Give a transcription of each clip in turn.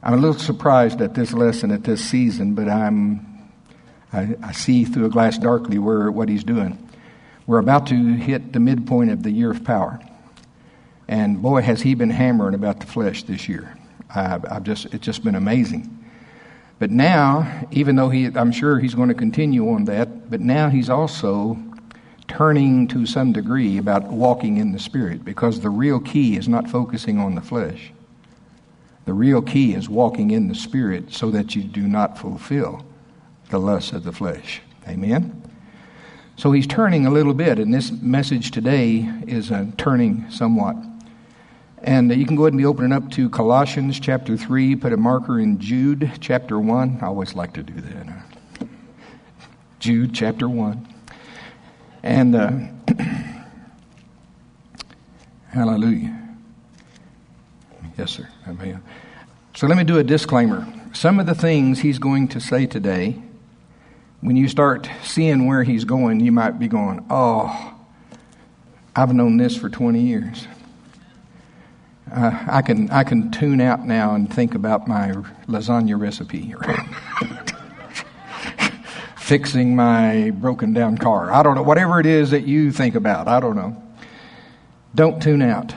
I'm a little surprised at this lesson at this season, but I see through a glass darkly what he's doing. We're about to hit the midpoint of the year of power. And boy, has he been hammering about the flesh this year. It's just been amazing. But now, even though I'm sure he's going to continue on that, but now he's also turning to some degree about walking in the Spirit, because the real key is not focusing on the flesh. The real key is walking in the Spirit so that you do not fulfill the lusts of the flesh. Amen? So he's turning a little bit, and this message today is turning somewhat. And you can go ahead and be opening up to Colossians chapter 3, put a marker in Jude chapter 1. I always like to do that. Jude chapter 1. And hallelujah. Yes, sir. Amen. So let me do a disclaimer. Some of the things he's going to say today, when you start seeing where he's going, you might be going, oh, I've known this for 20 years. I can tune out now and think about my lasagna recipe. Fixing my broken down car. I don't know. Whatever it is that you think about, I don't know. Don't tune out.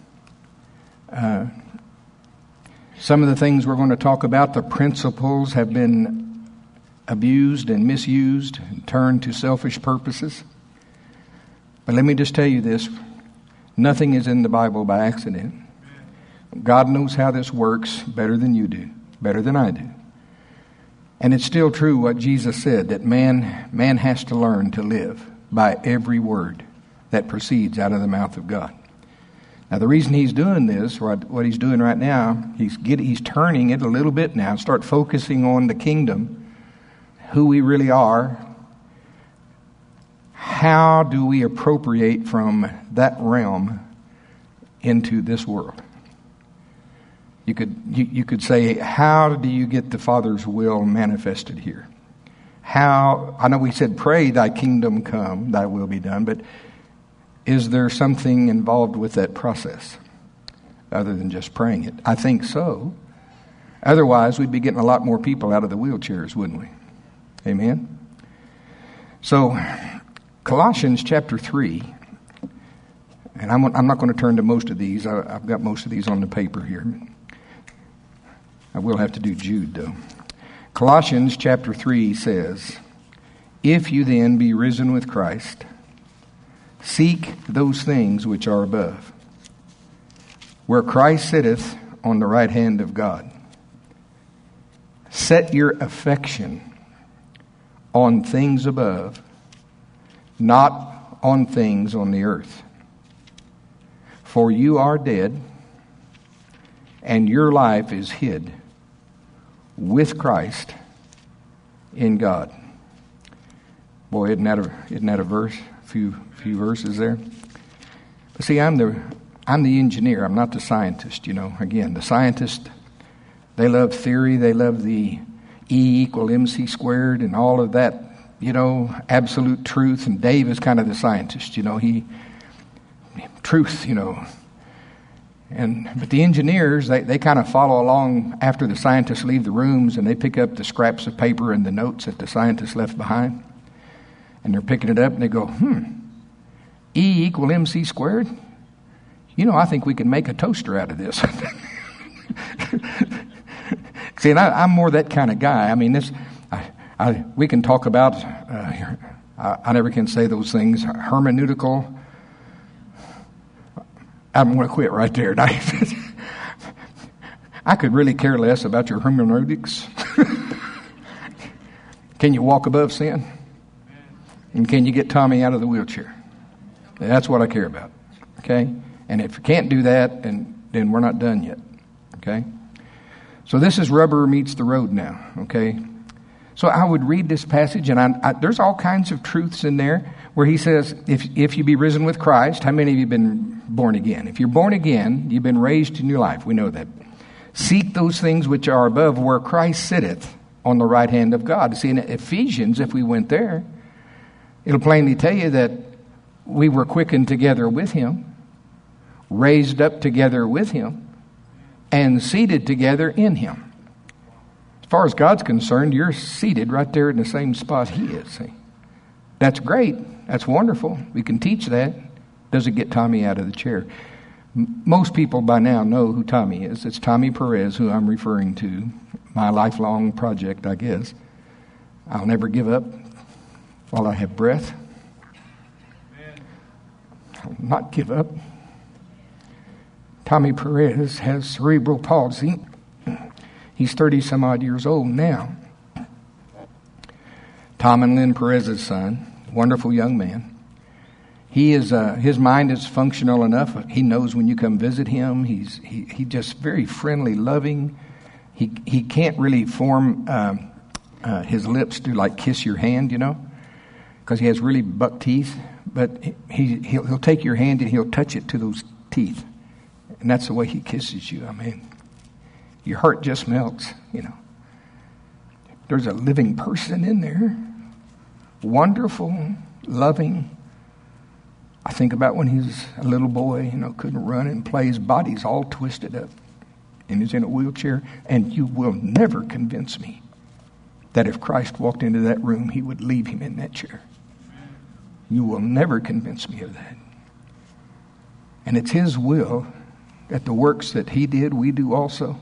Some of the things we're going to talk about, the principles have been abused and misused and turned to selfish purposes. But let me just tell you this. Nothing is in the Bible by accident. God knows how this works better than you do, better than I do. And it's still true what Jesus said, that man has to learn to live by every word that proceeds out of the mouth of God. Now, the reason he's doing this, what he's doing right now, he's turning it a little bit now, start focusing on the kingdom, who we really are. How do we appropriate from that realm into this world? You could say, how do you get the Father's will manifested here? I know we said, pray thy kingdom come, thy will be done, but is there something involved with that process other than just praying it? I think so. Otherwise, we'd be getting a lot more people out of the wheelchairs, wouldn't we? Amen? So, Colossians chapter 3, and I'm not going to turn to most of these. I've got most of these on the paper here. I will have to do Jude, though. Colossians chapter 3 says, if you then be risen with Christ, seek those things which are above, where Christ sitteth on the right hand of God. Set your affection on things above, not on things on the earth. For you are dead, and your life is hid with Christ in God. Boy, isn't that a verse? A few verses there. But see, I'm the engineer. I'm not the scientist. Again, the scientists, they love theory. They love the E = mc squared and all of that. Absolute truth. And Dave is kind of the scientist. Truth. But the engineers, they kind of follow along after the scientists leave the rooms, and they pick up the scraps of paper and the notes that the scientists left behind. And they're picking it up and they go, E = mc squared? I think we can make a toaster out of this. See, and I'm more that kind of guy. I mean, we can talk about, I never can say those things, hermeneutical. I'm going to quit right there. I could really care less about your hermeneutics. Can you walk above sin? And can you get Tommy out of the wheelchair? That's what I care about. Okay? And if you can't do that, then we're not done yet. Okay? So this is rubber meets the road now. Okay? So I would read this passage, and there's all kinds of truths in there where he says, if you be risen with Christ, how many of you have been born again? If you're born again, you've been raised to new life. We know that. Seek those things which are above, where Christ sitteth on the right hand of God. See, in Ephesians, if we went there, it'll plainly tell you that we were quickened together with him, raised up together with him, and seated together in him. As far as God's concerned, you're seated right there in the same spot He is. See? That's great. That's wonderful. We can teach that. Doesn't get Tommy out of the chair. Most people by now know who Tommy is. It's Tommy Perez, who I'm referring to. My lifelong project, I guess. I'll never give up while I have breath. I'll not give up. Tommy Perez has cerebral palsy. He's 30 some odd years old now. Tom and Lynn Perez's son, wonderful young man. He is his mind is functional enough. He knows when you come visit him. He's just very friendly, loving. He can't really form his lips to like kiss your hand, because he has really buck teeth. But he'll take your hand and he'll touch it to those teeth, and that's the way he kisses you. I mean, your heart just melts. There's a living person in there, wonderful, loving. I think about when he's a little boy, couldn't run and play. His body's all twisted up and he's in a wheelchair. And you will never convince me that if Christ walked into that room, He would leave him in that chair. You will never convince me of that. And it's His will that the works that He did, we do also.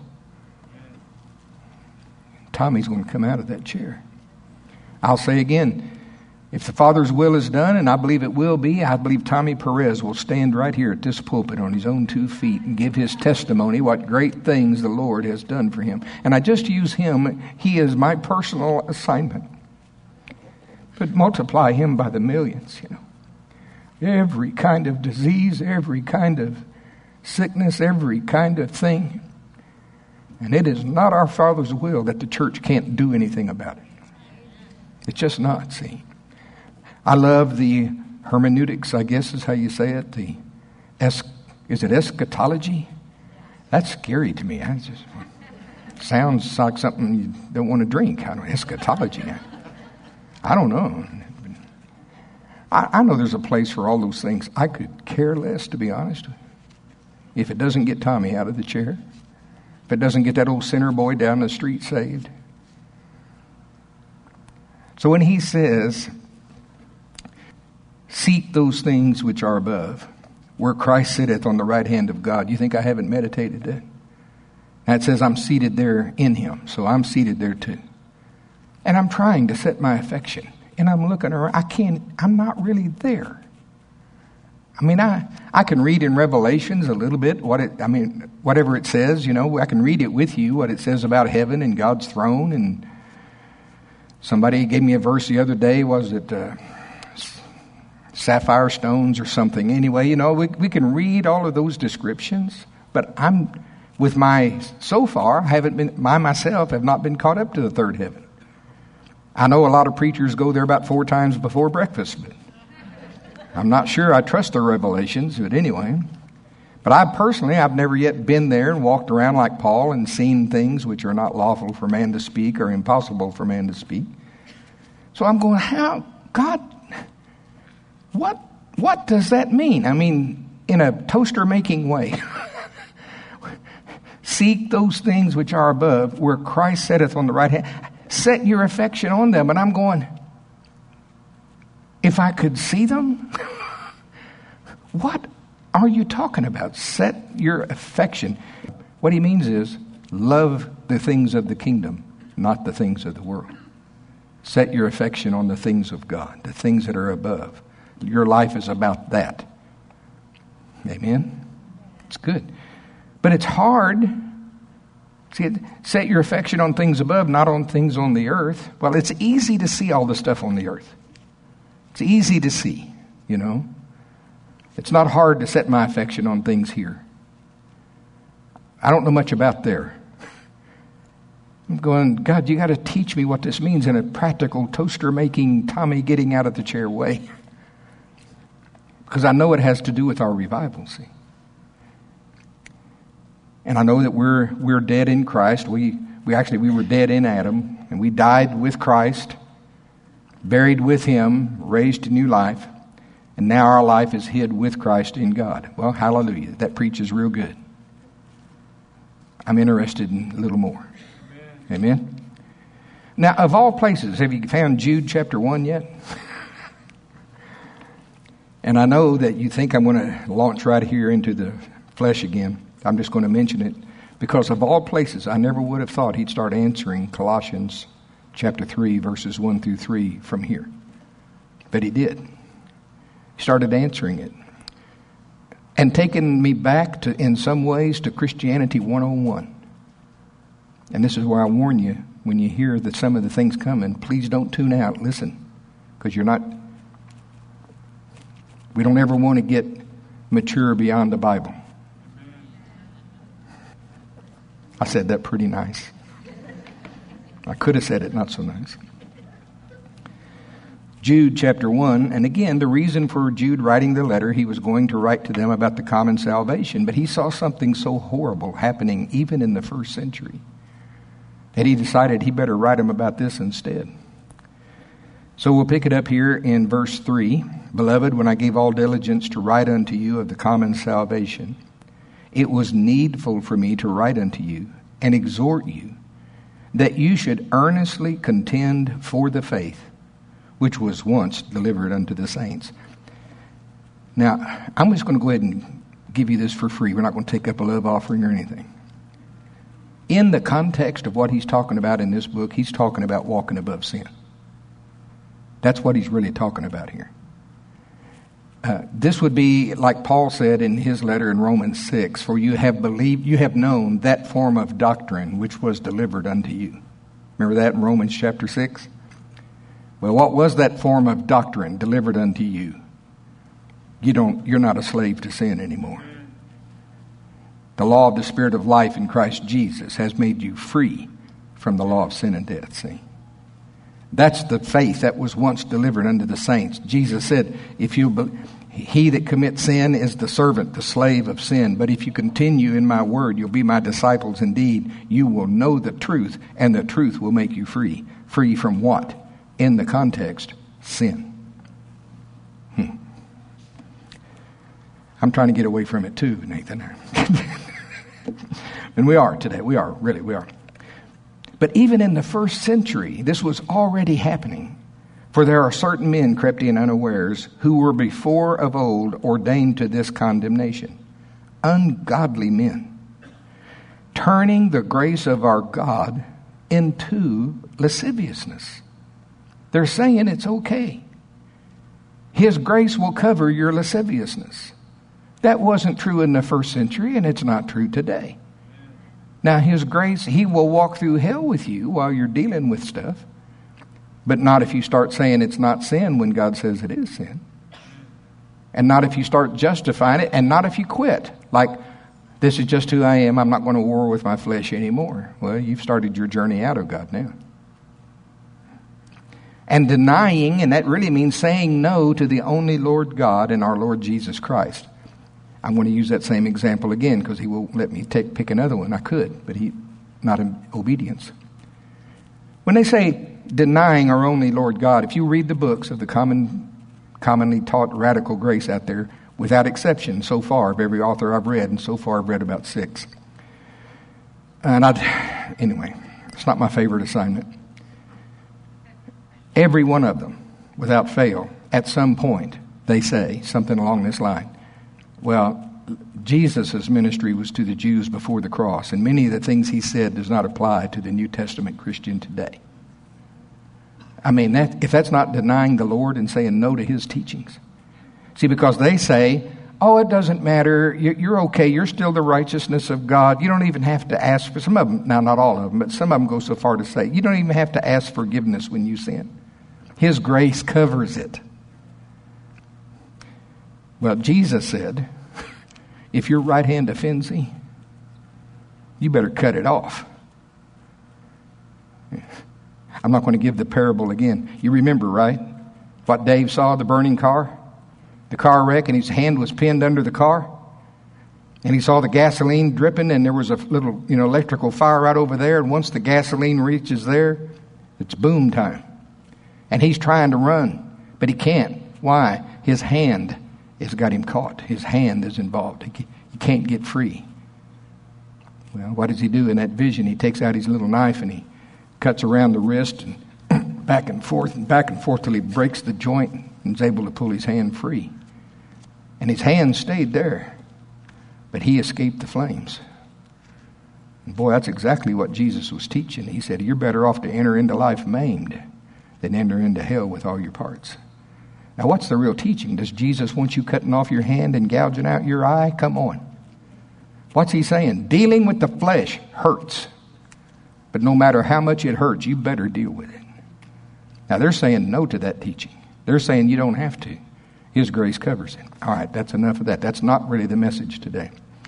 Tommy's going to come out of that chair. I'll say again, if the Father's will is done, and I believe it will be, I believe Tommy Perez will stand right here at this pulpit on his own 2 feet and give his testimony what great things the Lord has done for him. And I just use him. He is my personal assignment. But multiply him by the millions, Every kind of disease, every kind of sickness, every kind of thing. And it is not our Father's will that the church can't do anything about it. It's just not, see. I love the hermeneutics, I guess is how you say it. Is it eschatology? That's scary to me. It just sounds like something you don't want to drink. Eschatology. I don't know. I know there's a place for all those things. I could care less, to be honest. If it doesn't get Tommy out of the chair. If it doesn't get that old sinner boy down the street saved. So when he says, seek those things which are above, where Christ sitteth on the right hand of God. You think I haven't meditated that? And it says I'm seated there in Him. So I'm seated there too. And I'm trying to set my affection. And I'm looking around. I'm not really there. I mean, I can read in Revelations a little bit whatever it says, I can read it with you, what it says about heaven and God's throne. And somebody gave me a verse the other day, was it sapphire stones or something? Anyway, we can read all of those descriptions, but so far, myself have not been caught up to the third heaven. I know a lot of preachers go there about 4 times before breakfast, but I'm not sure I trust their revelations, but anyway. But I've never yet been there and walked around like Paul and seen things which are not lawful for man to speak or impossible for man to speak. So I'm going, how? God, what does that mean? I mean, in a toaster-making way. Seek those things which are above, where Christ sitteth on the right hand. Set your affection on them. And I'm going, if I could see them? What are you talking about? Set your affection. What he means is, love the things of the kingdom, not the things of the world. Set your affection on the things of God, the things that are above. Your life is about that. Amen? It's good. But it's hard. See, set your affection on things above, not on things on the earth. Well, it's easy to see all the stuff on the earth. It's easy to see, It's not hard to set my affection on things here. I don't know much about there. I'm going, God, you got to teach me what this means in a practical, toaster-making, Tommy getting out of the chair way. Because I know it has to do with our revival, see. And I know that we're dead in Christ. We were dead in Adam, and we died with Christ, buried with Him, raised to new life, and now our life is hid with Christ in God. Well, hallelujah. That preaches real good. I'm interested in a little more. Amen? Now, of all places, have you found Jude chapter 1 yet? And I know that you think I'm going to launch right here into the flesh again. I'm just going to mention it because of all places, I never would have thought he'd start answering Colossians chapter 3, verses 1 through 3 from here. But he did. He started answering it. And taking me back to, in some ways, to Christianity 101. And this is where I warn you, when you hear that some of the things coming, please don't tune out. Listen, because we don't ever want to get mature beyond the Bible. I said that pretty nice. I could have said it not so nice. Jude chapter 1, and again, the reason for Jude writing the letter, he was going to write to them about the common salvation, but he saw something so horrible happening even in the first century that he decided he better write them about this instead. So we'll pick it up here in verse 3. Beloved, when I gave all diligence to write unto you of the common salvation, it was needful for me to write unto you and exhort you that you should earnestly contend for the faith which was once delivered unto the saints. Now, I'm just going to go ahead and give you this for free. We're not going to take up a love offering or anything. In the context of what he's talking about in this book, he's talking about walking above sin. That's what he's really talking about here. This would be like Paul said in his letter in Romans 6, for you have believed, you have known that form of doctrine which was delivered unto you. Remember that in Romans chapter 6? Well, what was that form of doctrine delivered unto you? You're not a slave to sin anymore. The law of the Spirit of life in Christ Jesus has made you free from the law of sin and death, see? That's the faith that was once delivered unto the saints. Jesus said, he that commits sin is the servant, the slave of sin. But if you continue in my word, you'll be my disciples indeed. You will know the truth, and the truth will make you free. Free from what? In the context, sin. I'm trying to get away from it too, Nathan. And we are today. We are. But even in the first century, this was already happening. For there are certain men crept in unawares who were before of old ordained to this condemnation. Ungodly men, turning the grace of our God into lasciviousness. They're saying it's okay. His grace will cover your lasciviousness. That wasn't true in the first century, and it's not true today. Now, His grace, He will walk through hell with you while you're dealing with stuff. But not if you start saying it's not sin when God says it is sin. And not if you start justifying it, and not if you quit. Like, this is just who I am, I'm not going to war with my flesh anymore. Well, you've started your journey out of God now. And denying, and that really means saying no to the only Lord God and our Lord Jesus Christ. I'm going to use that same example again because He won't let me pick another one. I could, but He not in obedience. When they say denying our only Lord God, if you read the books of the commonly taught radical grace out there, without exception, so far of every author I've read, and so far I've read about 6. And anyway, it's not my favorite assignment. Every one of them, without fail, at some point, they say something along this line. Well, Jesus' ministry was to the Jews before the cross, and many of the things He said does not apply to the New Testament Christian today. I mean, if that's not denying the Lord and saying no to His teachings. See, because they say, oh, it doesn't matter, you're okay, you're still the righteousness of God. You don't even have to ask for, some of them, now not all of them, but some of them go so far to say, you don't even have to ask forgiveness when you sin. His grace covers it. Well, Jesus said, if your right hand offends thee, you better cut it off. I'm not going to give the parable again. You remember, right? What Dave saw, the burning car? The car wreck, and his hand was pinned under the car. And he saw the gasoline dripping, and there was a little, electrical fire right over there. And once the gasoline reaches there, it's boom time. And he's trying to run, but he can't. Why? His hand has got him caught. His hand is involved. He can't get free. Well, what does he do in that vision? He takes out his little knife and he cuts around the wrist and back and forth till he breaks the joint and is able to pull his hand free. And his hand stayed there, but he escaped the flames. And boy, that's exactly what Jesus was teaching. He said, you're better off to enter into life maimed than enter into hell with all your parts. Now, what's the real teaching? Does Jesus want you cutting off your hand and gouging out your eye? Come on. What's he saying? Dealing with the flesh hurts. But no matter how much it hurts, you better deal with it. Now, they're saying no to that teaching. They're saying you don't have to. His grace covers it. All right, that's enough of that. That's not really the message today.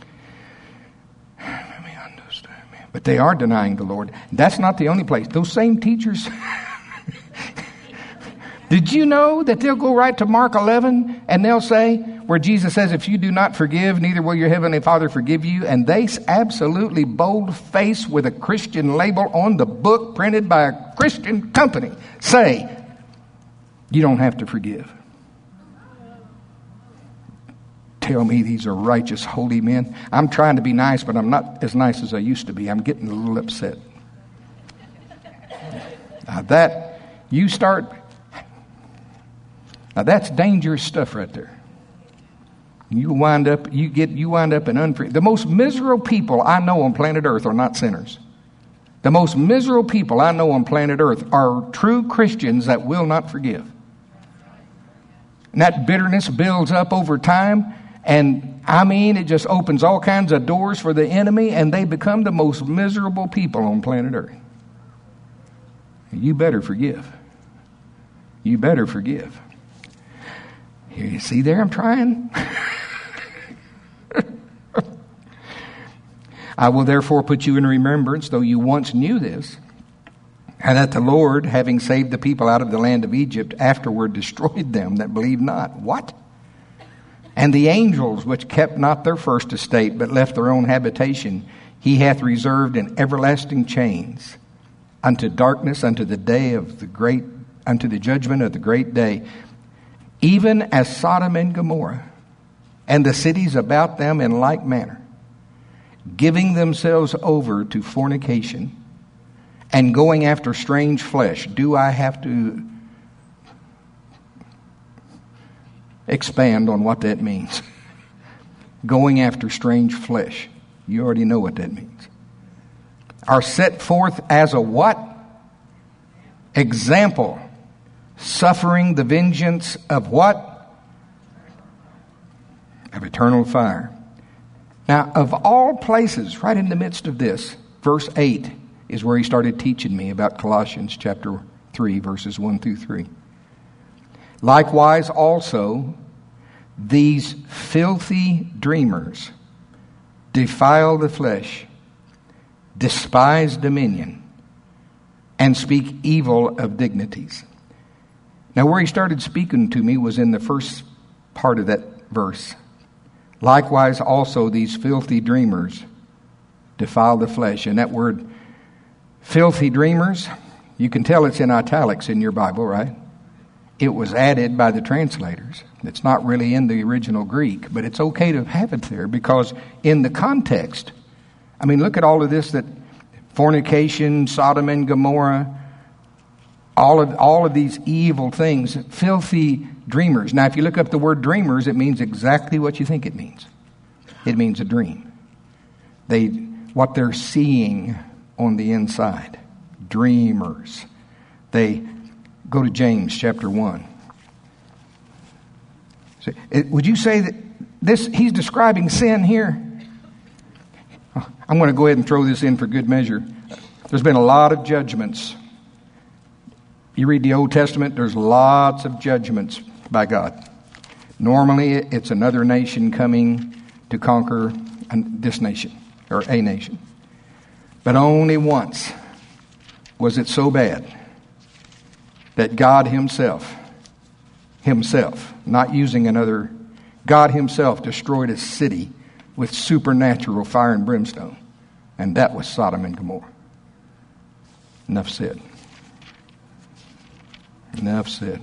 Let me understand, man. But they are denying the Lord. That's not the only place. Those same teachers... Did you know that they'll go right to Mark 11 and they'll say, where Jesus says, if you do not forgive, neither will your heavenly Father forgive you. And they absolutely bold-faced with a Christian label on the book printed by a Christian company say, you don't have to forgive. Tell me these are righteous, holy men. I'm trying to be nice, but I'm not as nice as I used to be. I'm getting a little upset. Now that's dangerous stuff right there. You wind up in unfree. The most miserable people I know on planet Earth are not sinners. The most miserable people I know on planet Earth are true Christians that will not forgive. And that bitterness builds up over time, and it just opens all kinds of doors for the enemy, and they become the most miserable people on planet Earth. You better forgive. You better forgive. Here, you see there, I'm trying. I will therefore put you in remembrance, though you once knew this, and that the Lord, having saved the people out of the land of Egypt, afterward destroyed them that believed not. What? And the angels which kept not their first estate, but left their own habitation, he hath reserved in everlasting chains, unto darkness, unto the judgment of the great day, even as Sodom and Gomorrah, and the cities about them in like manner, giving themselves over to fornication, and going after strange flesh. Do I have to expand on what that means? Going after strange flesh. You already know what that means. Are set forth as a what? Example. Suffering the vengeance of what? Of eternal fire. Now, of all places, right in the midst of this, verse 8 is where he started teaching me about Colossians chapter 3, verses 1 through 3. Likewise also, these filthy dreamers defile the flesh, despise dominion, and speak evil of dignities. Now, where he started speaking to me was in the first part of that verse. Likewise, also, these filthy dreamers defile the flesh. And that word, filthy dreamers, you can tell it's in italics in your Bible, right? It was added by the translators. It's not really in the original Greek, but it's okay to have it there because in the context, look at all of this, that fornication, Sodom and Gomorrah, all of these evil things, filthy dreamers. Now, if you look up the word dreamers, it means exactly what you think it means. It means a dream. What they're seeing on the inside. Dreamers. They go to James chapter 1. Would you say that he's describing sin here? I'm going to go ahead and throw this in for good measure. There's been a lot of judgments. You read the Old Testament, there's lots of judgments by God. Normally, it's another nation coming to conquer this nation, or a nation. But only once was it so bad that God himself, not using another, God himself destroyed a city with supernatural fire and brimstone. And that was Sodom and Gomorrah. Enough said. Enough said.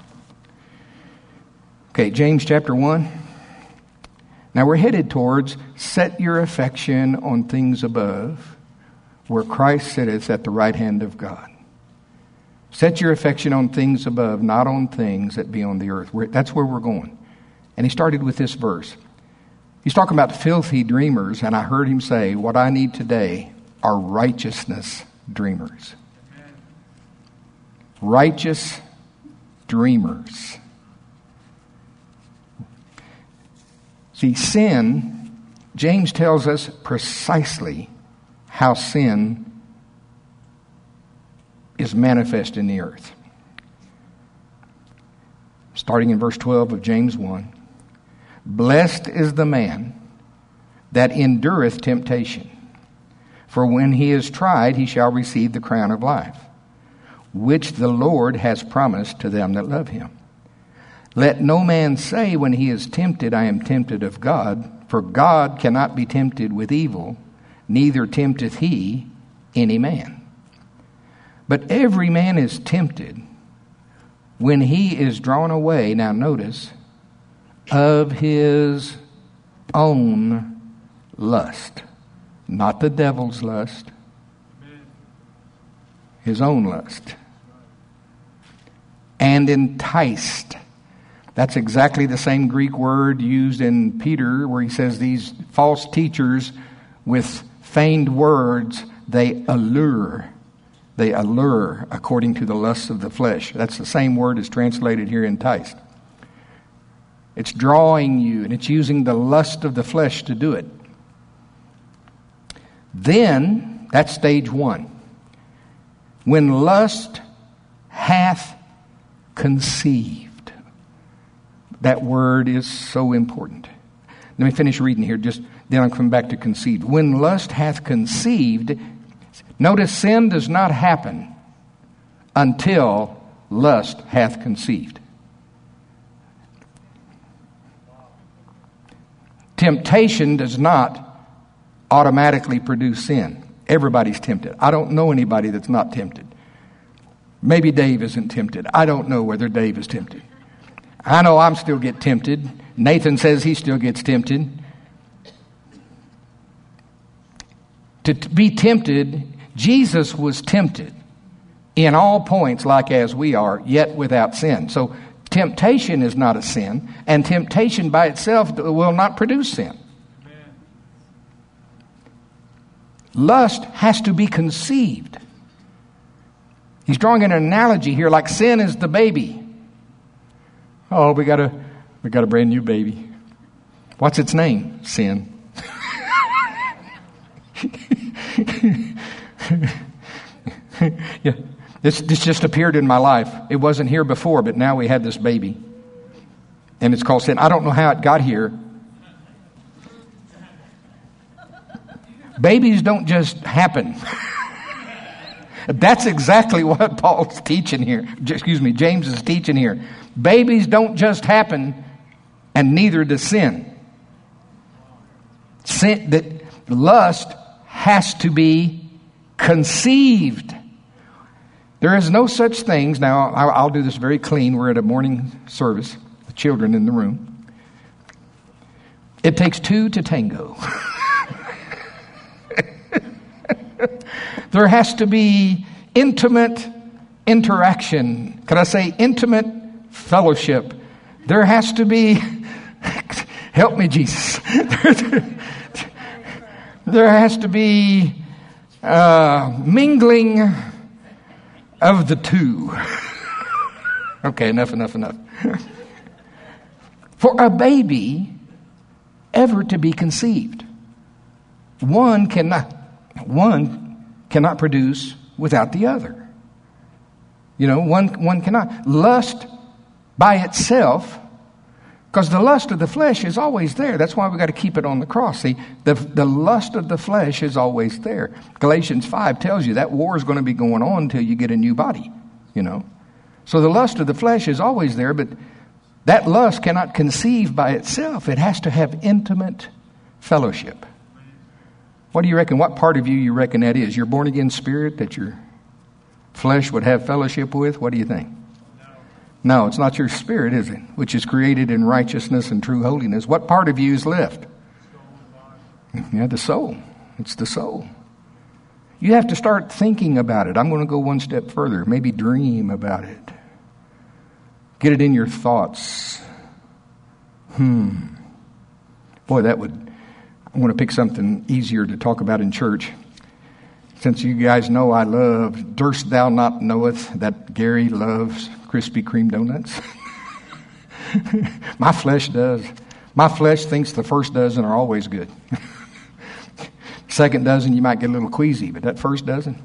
Okay, James chapter 1. Now we're headed towards set your affection on things above, where Christ sitteth at the right hand of God. Set your affection on things above, not on things that be on the earth. That's where we're going. And he started with this verse. He's talking about filthy dreamers, and I heard him say, what I need today are righteousness dreamers. Righteous dreamers. See, sin, James tells us precisely how sin is manifest in the earth. Starting in verse 12 of James 1. Blessed is the man that endureth temptation, for when he is tried, he shall receive the crown of life, which the Lord has promised to them that love him. Let no man say when he is tempted, I am tempted of God, for God cannot be tempted with evil, neither tempteth he any man. But every man is tempted when he is drawn away, now notice, of his own lust. Not the devil's lust. His own lust. And enticed. That's exactly the same Greek word used in Peter where he says these false teachers with feigned words, they allure. They allure according to the lusts of the flesh. That's the same word as translated here, enticed. It's drawing you, and it's using the lust of the flesh to do it. Then, that's stage one. When lust hath conceived. That word is so important. Let me finish reading here, then I'll come back to conceived. When lust hath conceived, notice sin does not happen until lust hath conceived. Temptation does not automatically produce sin. Everybody's tempted. I don't know anybody that's not tempted. Maybe Dave isn't tempted. I don't know whether Dave is tempted. I know I'm still get tempted. Nathan says he still gets tempted. To be tempted, Jesus was tempted in all points like as we are, yet without sin. So temptation is not a sin, and temptation by itself will not produce sin. Amen. Lust has to be conceived. He's drawing an analogy here, like sin is the baby. Oh, we got a brand new baby. What's its name? Sin. Yeah. This just appeared in my life. It wasn't here before, but now we had this baby. And it's called sin. I don't know how it got here. Babies don't just happen. That's exactly what Paul's teaching here. James is teaching here. Babies don't just happen, and neither does sin. That lust has to be conceived. There is no such things. Now, I'll do this very clean. We're at a morning service with children in the room. It takes two to tango. There has to be intimate interaction. Could I say intimate fellowship? There has to be, help me, Jesus. There has to be mingling of the two. Okay, enough. For a baby ever to be conceived, one cannot produce without the other. One cannot. Lust by itself, because the lust of the flesh is always there. That's why we got to keep it on the cross. See, the lust of the flesh is always there. Galatians 5 tells you that war is going to be going on until you get a new body, So the lust of the flesh is always there, but that lust cannot conceive by itself. It has to have intimate fellowship. What do you reckon? What part of you reckon that is? Your born-again spirit that your flesh would have fellowship with? What do you think? No, it's not your spirit, is it? Which is created in righteousness and true holiness. What part of you is left? Yeah, the soul. It's the soul. You have to start thinking about it. I'm going to go one step further. Maybe dream about it. Get it in your thoughts. Boy, I want to pick something easier to talk about in church. Since you guys know I love, durst thou not knoweth that Gary loves Krispy Kreme donuts? My flesh does. My flesh thinks the first dozen are always good. Second dozen, you might get a little queasy, but that first dozen,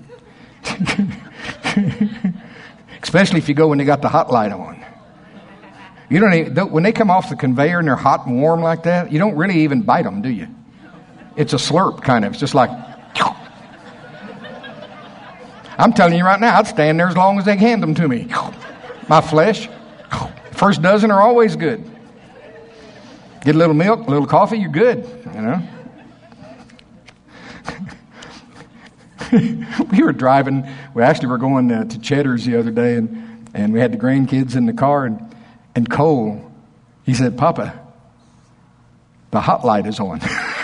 especially if you go when they got the hot light on. You when they come off the conveyor and they're hot and warm like that, you don't really even bite them, do you? It's a slurp kind of. It's just like, I'm telling you right now, I'd stand there as long as they hand them to me. My flesh, first dozen are always good. Get a little milk, a little coffee, you're good, you know. We were driving. We actually were going to Cheddar's the other day, and we had the grandkids in the car, and Cole, he said, "Papa, the hot light is on."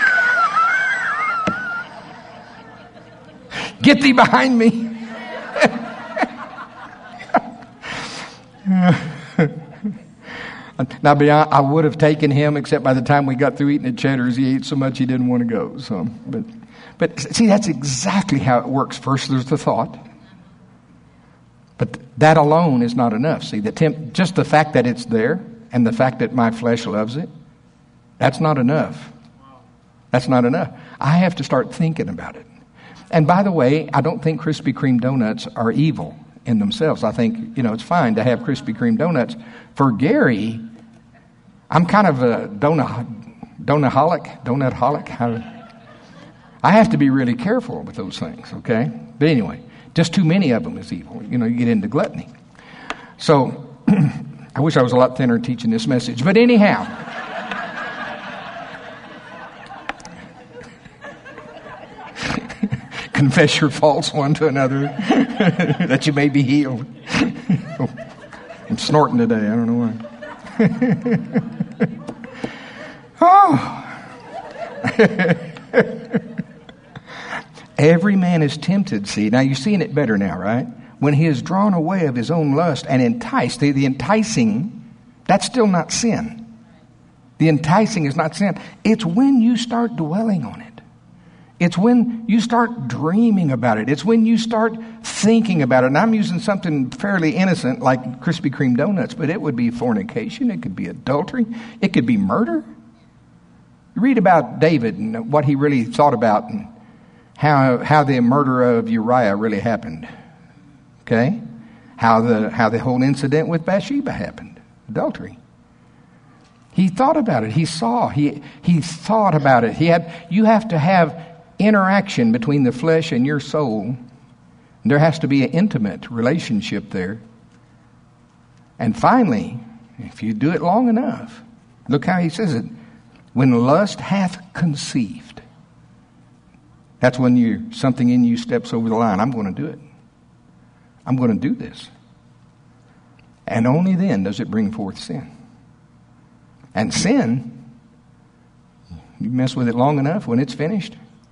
Get thee behind me. Now, beyond, I would have taken him, except by the time we got through eating at Cheddar's, he ate so much he didn't want to go. So, but see, that's exactly how it works. First, there's the thought, but that alone is not enough. See, just the fact that it's there and the fact that my flesh loves it, that's not enough. That's not enough. I have to start thinking about it. And by the way, I don't think Krispy Kreme donuts are evil in themselves. I think, it's fine to have Krispy Kreme donuts. For Gary, I'm kind of a donut-holic. I have to be really careful with those things, okay? But anyway, just too many of them is evil. You get into gluttony. So, I wish I was a lot thinner teaching this message. But anyhow, confess your faults one to another, that you may be healed. I'm snorting today. I don't know why. Every man is tempted, see. Now you're seeing it better now, right? When he is drawn away of his own lust and enticed. The enticing, that's still not sin. The enticing is not sin. It's when you start dwelling on it. It's when you start dreaming about it. It's when you start thinking about it. And I'm using something fairly innocent like Krispy Kreme donuts, but it would be fornication. It could be adultery. It could be murder. You read about David and what he really thought about and how the murder of Uriah really happened. Okay? How the whole incident with Bathsheba happened. Adultery. He thought about it. He saw. He thought about it. You have to have interaction between the flesh and your soul. There has to be an intimate relationship there. And finally, if you do it long enough, look how he says it. When lust hath conceived. That's when something in you steps over the line. I'm going to do it. I'm going to do this. And only then does it bring forth sin. And sin, you mess with it long enough, when it's finished,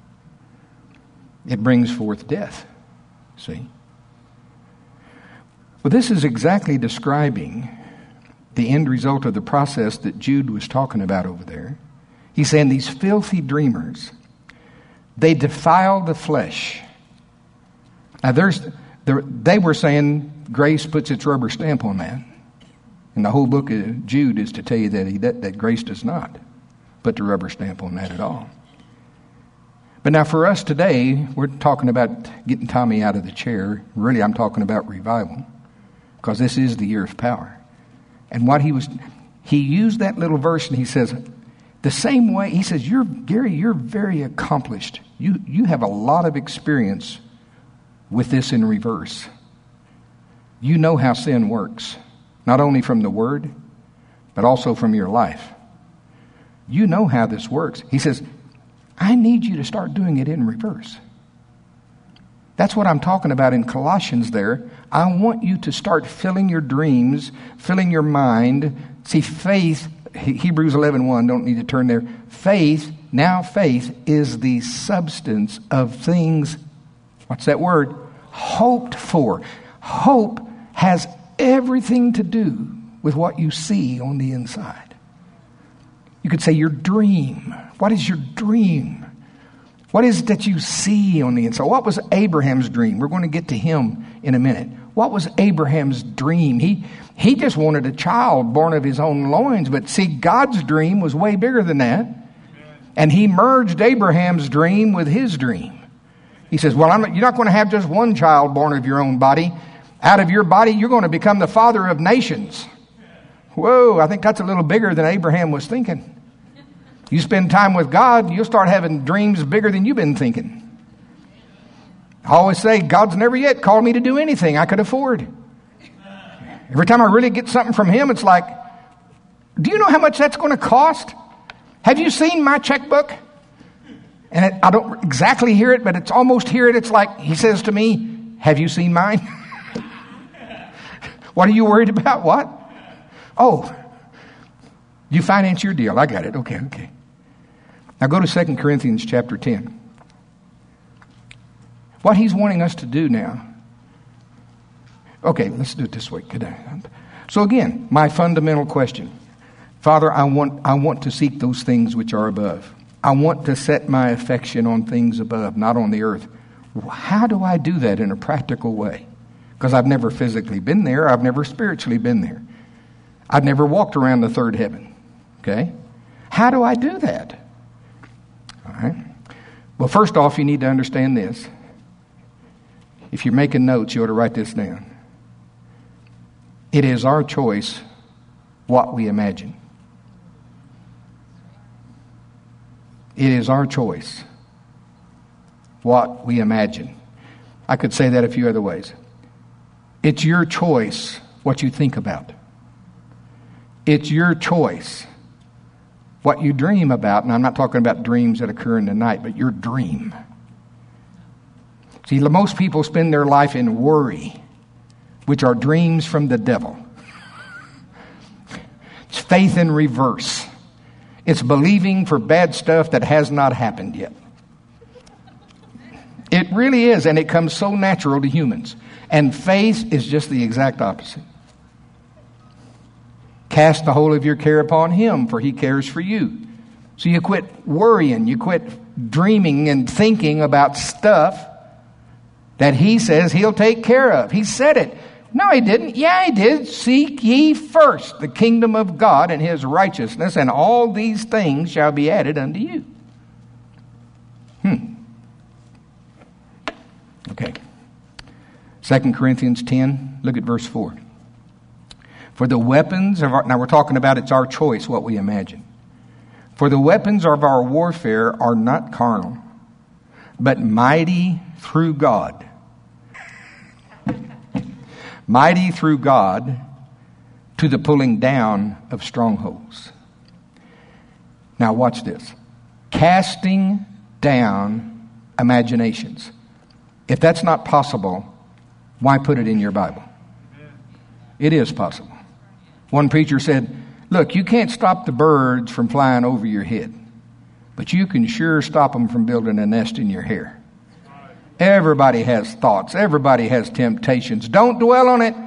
it brings forth death. See? Well, this is exactly describing the end result of the process that Jude was talking about over there. He's saying these filthy dreamers, they defile the flesh. Now, they were saying grace puts its rubber stamp on that. And the whole book of Jude is to tell you that grace does not put the rubber stamp on that at all. But now for us today, we're talking about getting Tommy out of the chair. Really, I'm talking about revival. Because this is the year of power. And he used that little verse and he says, the same way, he says, Gary, you're very accomplished. You have a lot of experience with this in reverse. You know how sin works. Not only from the Word, but also from your life. You know how this works. He says, I need you to start doing it in reverse. That's what I'm talking about in Colossians there. I want you to start filling your dreams, filling your mind. See, faith, Hebrews 11:1, don't need to turn there. Faith is the substance of things What's that word? Hoped for. Hope has everything to do with what you see on the inside. You could say your dream. What is your dream? What is it that you see on the inside? What was Abraham's dream? We're going to get to him in a minute. What was Abraham's dream? He just wanted a child born of his own loins. But see, God's dream was way bigger than that. And he merged Abraham's dream with his dream. He says, well, you're not going to have just one child born of your own body. Out of your body, you're going to become the father of nations. Whoa, I think that's a little bigger than Abraham was thinking. You spend time with God, you'll start having dreams bigger than you've been thinking. I always say, God's never yet called me to do anything I could afford. Every time I really get something from him, it's like, do you know how much that's going to cost? Have you seen my checkbook? And I don't exactly hear it, but it's almost hear it. It's like he says to me, have you seen mine? What are you worried about? What? Oh, you finance your deal. I got it. Okay. Now go to 2 Corinthians chapter 10. What he's wanting us to do now. Okay, let's do it this way. So again, my fundamental question. Father, I want to seek those things which are above. I want to set my affection on things above, not on the earth. How do I do that in a practical way? Because I've never physically been there. I've never spiritually been there. I've never walked around the third heaven. Okay? How do I do that? All right. Well, first off, you need to understand this. If you're making notes, you ought to write this down. It is our choice what we imagine. It is our choice what we imagine. I could say that a few other ways. It's your choice what you think about. It's your choice what you dream about. And I'm not talking about dreams that occur in the night, but your dream. See, most people spend their life in worry, which are dreams from the devil. It's faith in reverse. It's believing for bad stuff that has not happened yet. It really is, and it comes so natural to humans. And faith is just the exact opposite. Cast the whole of your care upon him, for he cares for you. So you quit worrying, you quit dreaming and thinking about stuff that he says he'll take care of. He said it. No, he didn't. Yeah, he did. Seek ye first the kingdom of God and his righteousness, and all these things shall be added unto you. Okay. 2 Corinthians 10, look at verse 4. For the weapons of our... Now we're talking about it's our choice what we imagine. For the weapons of our warfare are not carnal, but mighty through God. Mighty through God to the pulling down of strongholds. Now watch this. Casting down imaginations. If that's not possible, why put it in your Bible? It is possible. One preacher said, look, you can't stop the birds from flying over your head, but you can sure stop them from building a nest in your hair. Everybody has thoughts. Everybody has temptations. Don't dwell on it.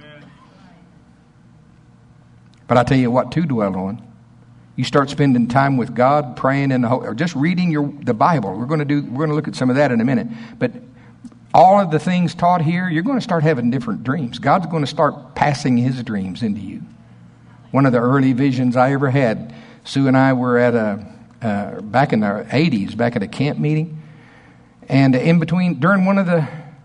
But I tell you what to dwell on. You start spending time with God, praying in the or just reading the Bible. We're going to look at some of that in a minute. But all of the things taught here, you're going to start having different dreams. God's going to start passing his dreams into you. One of the early visions I ever had, Sue and I were at back in the 80s, back at a camp meeting. And during one of the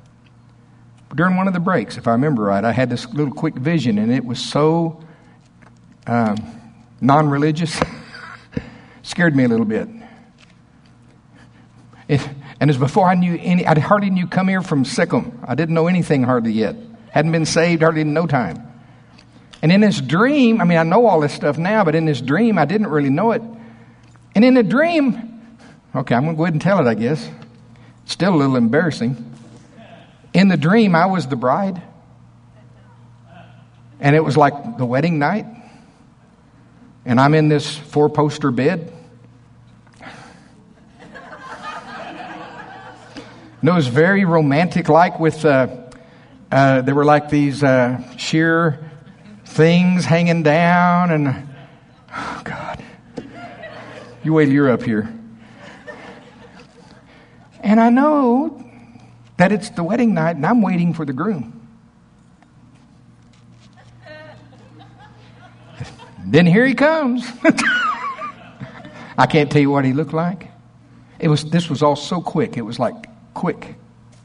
breaks, if I remember right, I had this little quick vision, and it was so non-religious, scared me a little bit. And as before I knew I hardly knew come here from Sikkim. I didn't know anything hardly yet. Hadn't been saved hardly in no time. And in this dream, I mean, I know all this stuff now, but in this dream, I didn't really know it. And in the dream, okay, I'm going to go ahead and tell it, I guess. Still a little embarrassing. In the dream, I was the bride. And it was like the wedding night. And I'm in this 4-poster bed. And it was very romantic, like with, there were like these sheer things hanging down, and, oh God. You wait till you're up here. And I know that it's the wedding night, and I'm waiting for the groom. Then here he comes. I can't tell you what he looked like. This was all so quick. It was like quick.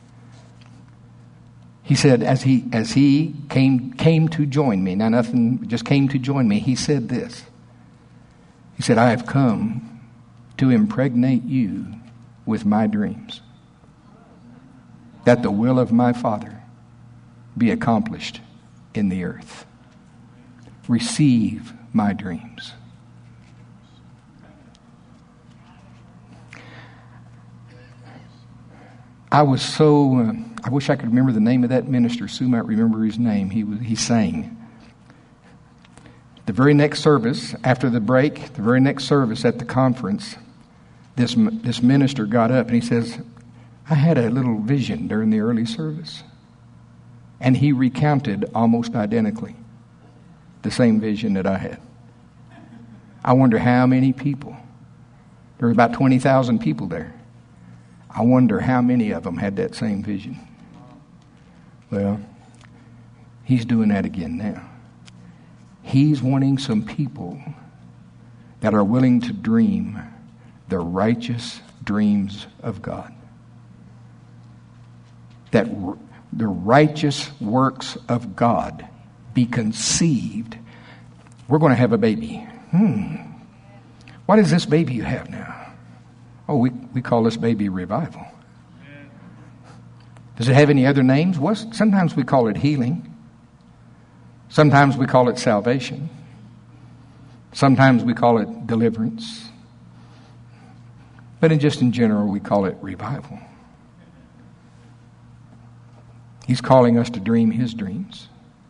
He said, as he came to join me, now nothing, just came to join me, he said this. He said, I have come to impregnate you with my dreams, that the will of my Father be accomplished in the earth. Receive my dreams. I was so, I wish I could remember the name of that minister. Sue might remember his name. He sang. The very next service, after the break, the very next service at the conference, this minister got up and he says, I had a little vision during the early service. And he recounted almost identically the same vision that I had. I wonder how many people, there were about 20,000 people there. I wonder how many of them had that same vision. Well, he's doing that again now. He's wanting some people that are willing to dream the righteous dreams of God. That the righteous works of God be conceived. We're going to have a baby. What is this baby you have now? Oh, we call this baby revival. Does it have any other names? Well, sometimes we call it healing. Sometimes we call it salvation. Sometimes we call it deliverance. But in general, we call it revival. He's calling us to dream his dreams.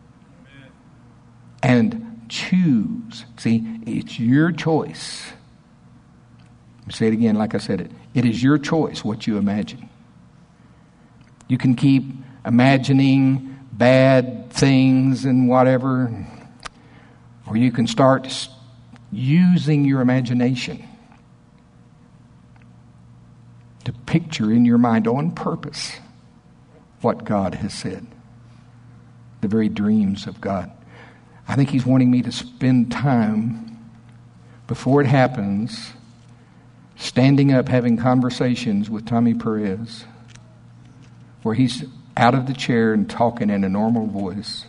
And choose. See, it's your choice. Let me say it again like I said it. It is your choice what you imagine. You can keep imagining bad things and whatever, or you can start using your imagination to picture in your mind on purpose what God has said, the very dreams of God. I think he's wanting me to spend time before it happens, standing up having conversations with Tommy Perez, where he's out of the chair and talking in a normal voice,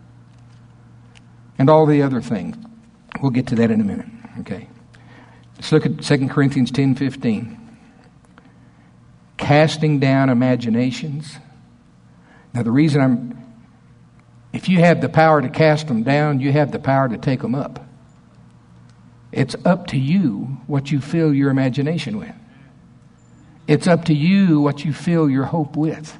and all the other things. We'll get to that in a minute. Okay. Let's look at 2 Corinthians 10:15. Casting down imaginations. Now the reason if you have the power to cast them down, you have the power to take them up. It's up to you what you fill your imagination with. It's up to you what you fill your hope with.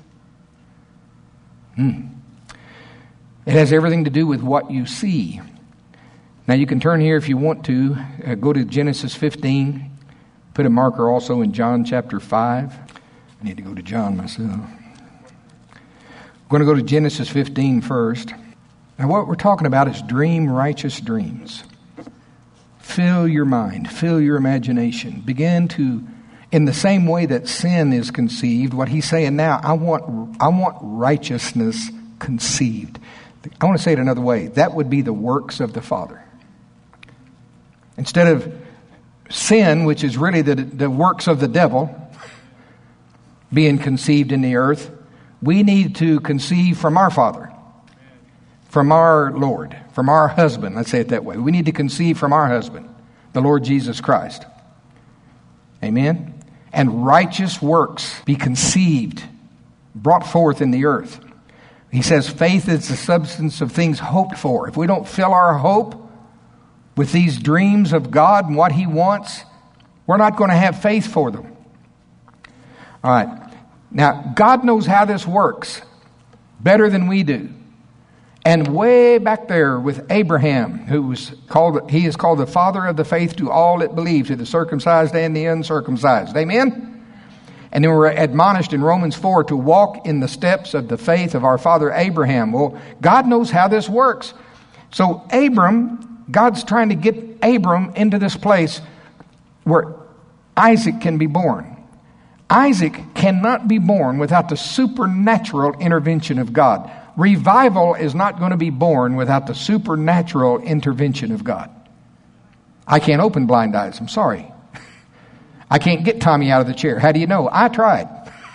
It has everything to do with what you see. Now you can turn here if you want to. Go to Genesis 15. Put a marker also in John chapter 5. I need to go to John myself. I'm going to go to Genesis 15 first. Now what we're talking about is dream righteous dreams. Fill your mind. Fill your imagination. Begin to, in the same way that sin is conceived, what he's saying now, I want righteousness conceived. I want to say it another way. That would be the works of the Father. Instead of sin, which is really the works of the devil, being conceived in the earth, we need to conceive from our Father, from our Lord, from our husband. Let's say it that way. We need to conceive from our husband, the Lord Jesus Christ. Amen? And righteous works be conceived, brought forth in the earth. He says faith is the substance of things hoped for. If we don't fill our hope with these dreams of God and what he wants, we're not going to have faith for them. All right. Now, God knows how this works better than we do. And way back there with Abraham, he is called the father of the faith to all that believe, to the circumcised and the uncircumcised. Amen? And then we're admonished in Romans 4 to walk in the steps of the faith of our father Abraham. Well, God knows how this works. So God's trying to get Abram into this place where Isaac can be born. Isaac cannot be born without the supernatural intervention of God. Revival is not going to be born without the supernatural intervention of God. I can't open blind eyes. I'm sorry. I can't get Tommy out of the chair. How do you know? I tried.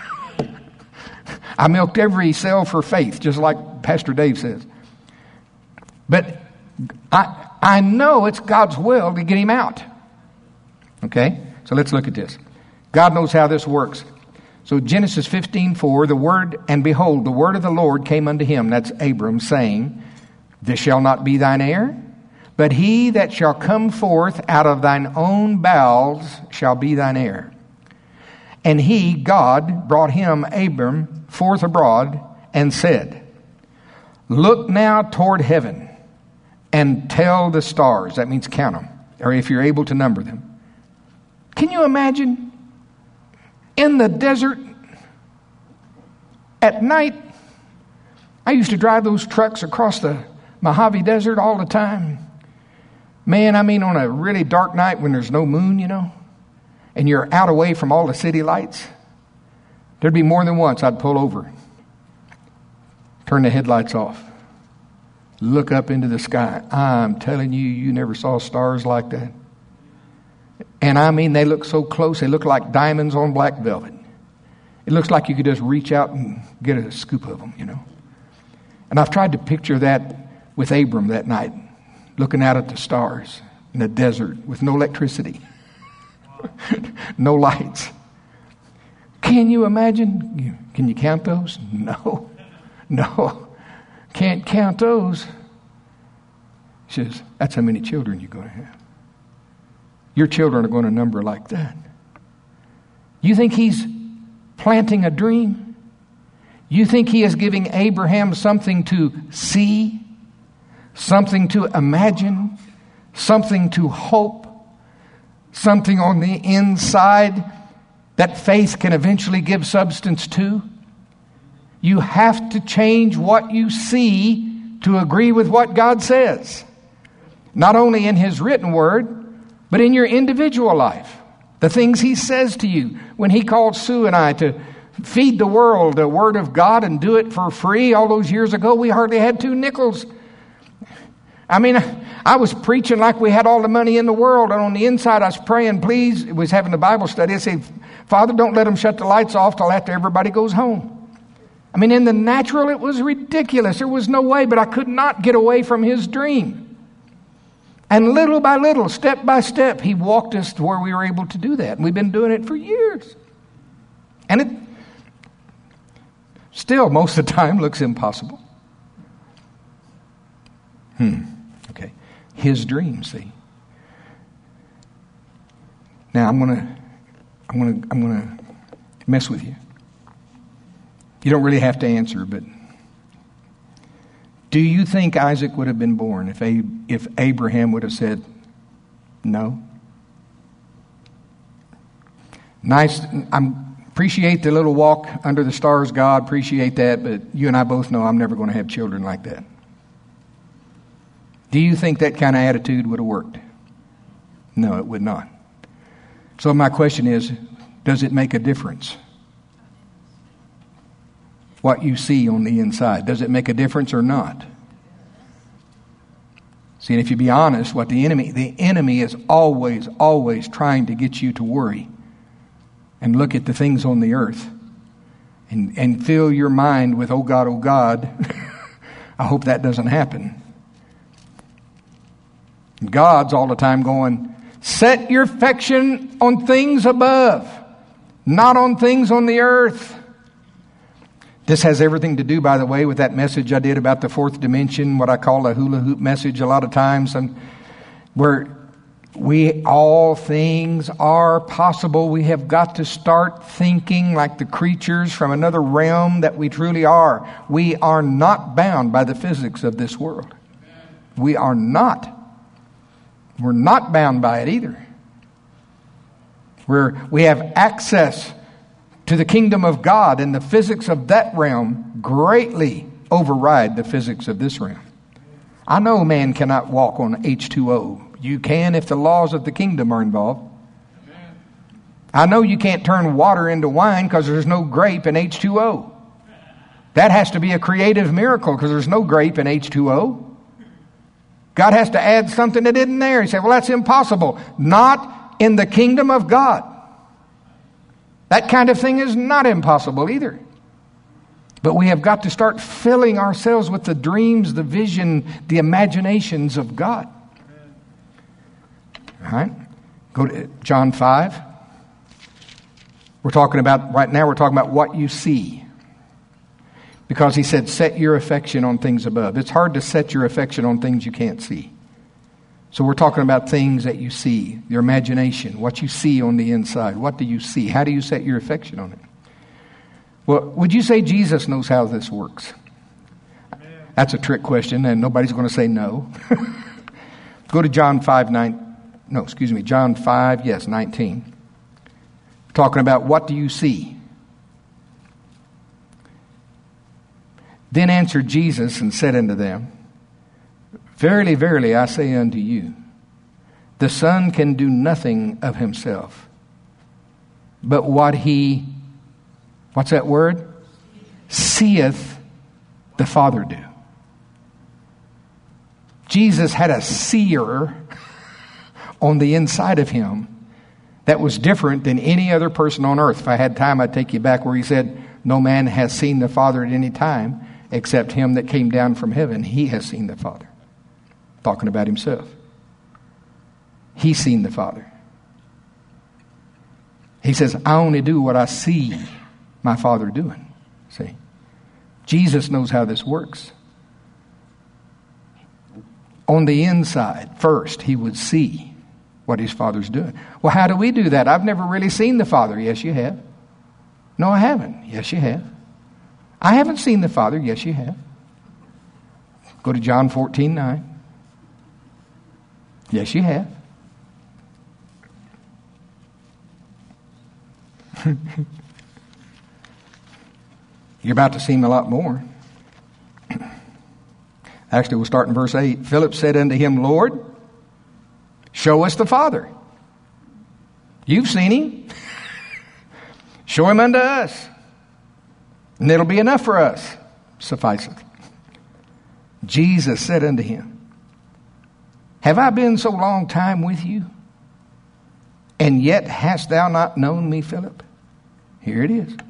I milked every cell for faith, just like Pastor Dave says. But I know it's God's will to get him out. Okay? So let's look at this. God knows how this works. So Genesis 15:4, the word, and behold, the word of the Lord came unto him, that's Abram, saying, This shall not be thine heir, but he that shall come forth out of thine own bowels shall be thine heir. And he, God, brought him, Abram, forth abroad, and said, Look now toward heaven, and tell the stars. That means count them, or if you're able to number them. Can you imagine? In the desert, at night, I used to drive those trucks across the Mojave Desert all the time. Man, I mean on a really dark night when there's no moon, and you're out away from all the city lights, there'd be more than once I'd pull over, turn the headlights off, look up into the sky. I'm telling you, you never saw stars like that. And I mean, they look so close. They look like diamonds on black velvet. It looks like you could just reach out and get a scoop of them, And I've tried to picture that with Abram that night, looking out at the stars in the desert with no electricity, no lights. Can you imagine? Can you count those? No. Can't count those. He says, that's how many children you're going to have. Your children are going to number like that. You think he's planting a dream? You think he is giving Abraham something to see, something to imagine, something to hope, something on the inside that faith can eventually give substance to? You have to change what you see to agree with what God says. Not only in his written word, but in your individual life, the things he says to you. When he called Sue and I to feed the world the word of God and do it for free all those years ago, we hardly had 2 nickels. I mean, I was preaching like we had all the money in the world, and on the inside I was praying, please, I was having a Bible study. I said, Father, don't let them shut the lights off till after everybody goes home. I mean, in the natural, it was ridiculous. There was no way, but I could not get away from his dream. And little by little, step by step, he walked us to where we were able to do that. And we've been doing it for years. And it still, most of the time, looks impossible. Okay. His dream, see. Now, I'm gonna mess with you. You don't really have to answer, but do you think Isaac would have been born if Abraham would have said no? Nice. I appreciate the little walk under the stars, God. Appreciate that, but you and I both know I'm never going to have children like that. Do you think that kind of attitude would have worked? No, it would not. So my question is, does it make a difference? What you see on the inside. Does it make a difference or not? See, and if you be honest, what the enemy is always trying to get you to worry and look at the things on the earth and fill your mind with, oh God, I hope that doesn't happen. God's all the time going, set your affection on things above, not on things on the earth. This has everything to do, by the way, with that message I did about the fourth dimension, what I call a hula hoop message a lot of times, and where all things are possible. We have got to start thinking like the creatures from another realm that we truly are. We are not bound by the physics of this world. We are not. We're not bound by it either. We have access to the kingdom of God, and the physics of that realm greatly override the physics of this realm. I know man cannot walk on H2O. You can if the laws of the kingdom are involved. I know you can't turn water into wine because there's no grape in H2O. That has to be a creative miracle because there's no grape in H2O. God has to add something that isn't there. He said, well, that's impossible. Not in the kingdom of God. That kind of thing is not impossible either. But we have got to start filling ourselves with the dreams, the vision, the imaginations of God. All right? Go to John 5. Right now we're talking about what you see. Because he said, set your affection on things above. It's hard to set your affection on things you can't see. So we're talking about things that you see, your imagination, what you see on the inside. What do you see? How do you set your affection on it? Well, would you say Jesus knows how this works? That's a trick question, and nobody's going to say no. Go to John 5, 19. Talking about what do you see? Then answered Jesus and said unto them, verily, verily, I say unto you, the Son can do nothing of himself, but what he, what's that word? Seeth the Father do. Jesus had a seer on the inside of him that was different than any other person on earth. If I had time, I'd take you back where he said, no man has seen the Father at any time except him that came down from heaven. He has seen the Father. Talking about himself. He's seen the Father. He says, I only do what I see my Father doing. See? Jesus knows how this works. On the inside, first, he would see what his Father's doing. Well, how do we do that? I've never really seen the Father. Yes, you have. No, I haven't. Yes, you have. I haven't seen the Father. Yes, you have. Go to John 14:9. Yes, you have. You're about to see him a lot more. Actually, we'll start in verse 8. Philip said unto him, Lord, show us the Father. You've seen him. Show him unto us, and it'll be enough for us. Sufficeth. Jesus said unto him, have I been so long time with you, and yet hast thou not known me, Philip? Here it is.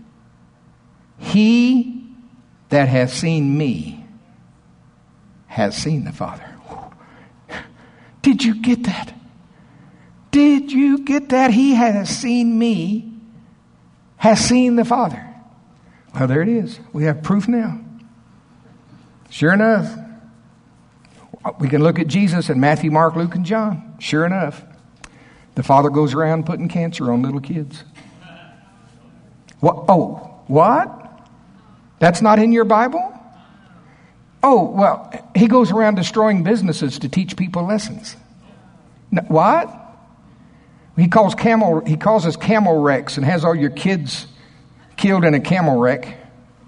He that hath seen me has seen the Father. Did you get that? Did you get that? He has seen me, has seen the Father. Well, there it is. We have proof now. Sure enough, we can look at Jesus in Matthew, Mark, Luke, and John. Sure enough, the Father goes around putting cancer on little kids. What? Oh, what? That's not in your Bible? Oh, well, he goes around destroying businesses to teach people lessons. No, what? He causes camel wrecks and has all your kids killed in a camel wreck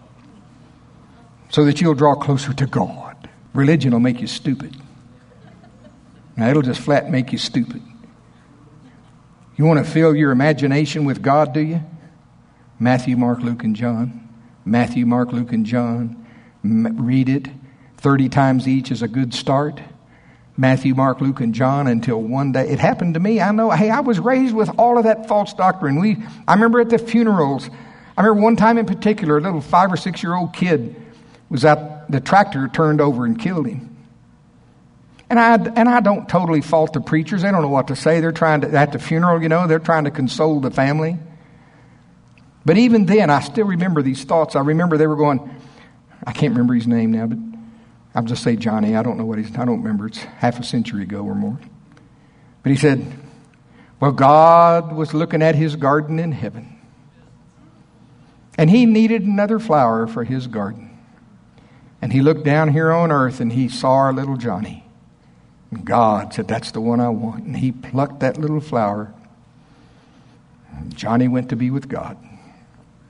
so that you'll draw closer to God. Religion will make you stupid. Now, it'll just flat make you stupid. You want to fill your imagination with God, do you? Matthew, Mark, Luke, and John. Matthew, Mark, Luke, and John. Read it. 30 times each is a good start. Matthew, Mark, Luke, and John until one day. It happened to me. I know. Hey, I was raised with all of that false doctrine. I remember at the funerals. I remember one time in particular, a little 5 or 6 year old kid was out. The tractor turned over and killed him. And I don't totally fault the preachers. They don't know what to say. They're trying to, at the funeral, they're trying to console the family. But even then, I still remember these thoughts. I remember they were going, I can't remember his name now, but I'll just say Johnny. I don't remember. It's half a century ago or more. But he said, well, God was looking at his garden in heaven. And he needed another flower for his garden. And he looked down here on earth and he saw our little Johnny. And God said, that's the one I want. And he plucked that little flower. And Johnny went to be with God.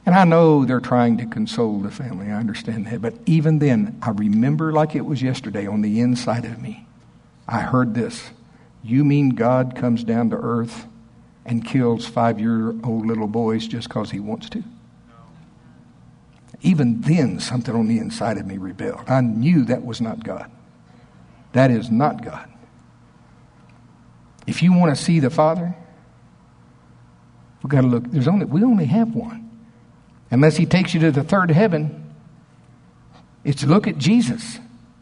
And I know they're trying to console the family. I understand that. But even then, I remember like it was yesterday on the inside of me. I heard this. You mean God comes down to earth and kills 5-year-old little boys just because he wants to? Even then, something on the inside of me rebelled. I knew that was not God. That is not God. If you want to see the Father, we've got to look. We only have one. Unless he takes you to the third heaven, it's look at Jesus.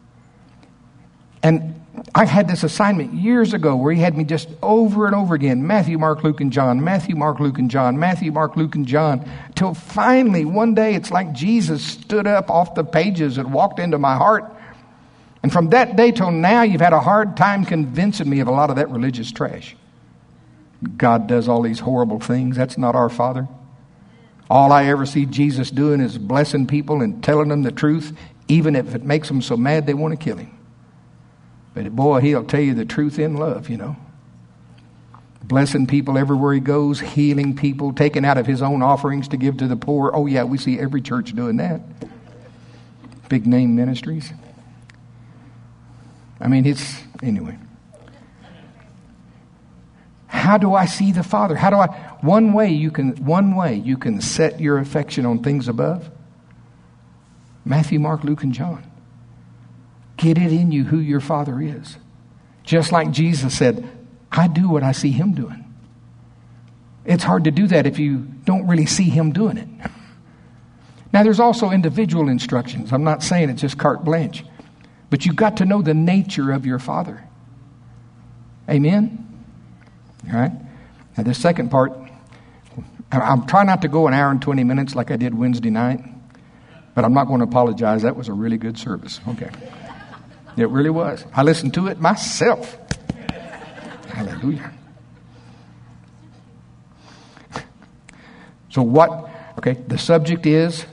And I had this assignment years ago where he had me just over and over again, Matthew, Mark, Luke, and John, Matthew, Mark, Luke, and John, Matthew, Mark, Luke, and John, till finally one day it's like Jesus stood up off the pages and walked into my heart. And from that day till now, you've had a hard time convincing me of a lot of that religious trash. God does all these horrible things. That's not our Father. All I ever see Jesus doing is blessing people and telling them the truth, even if it makes them so mad they want to kill him. But boy, he'll tell you the truth in love, you know. Blessing people everywhere he goes, healing people, taking out of his own offerings to give to the poor. Oh yeah, we see every church doing that. Big name ministries. I mean, anyway. How do I see the Father? One way you can set your affection on things above. Matthew, Mark, Luke, and John. Get it in you who your Father is. Just like Jesus said, I do what I see him doing. It's hard to do that if you don't really see him doing it. Now, there's also individual instructions. I'm not saying it's just carte blanche. But you've got to know the nature of your Father. Amen? All right? Now, the second part, I'm trying not to go an hour and 20 minutes like I did Wednesday night. But I'm not going to apologize. That was a really good service. Okay. It really was. I listened to it myself. Hallelujah. So the subject is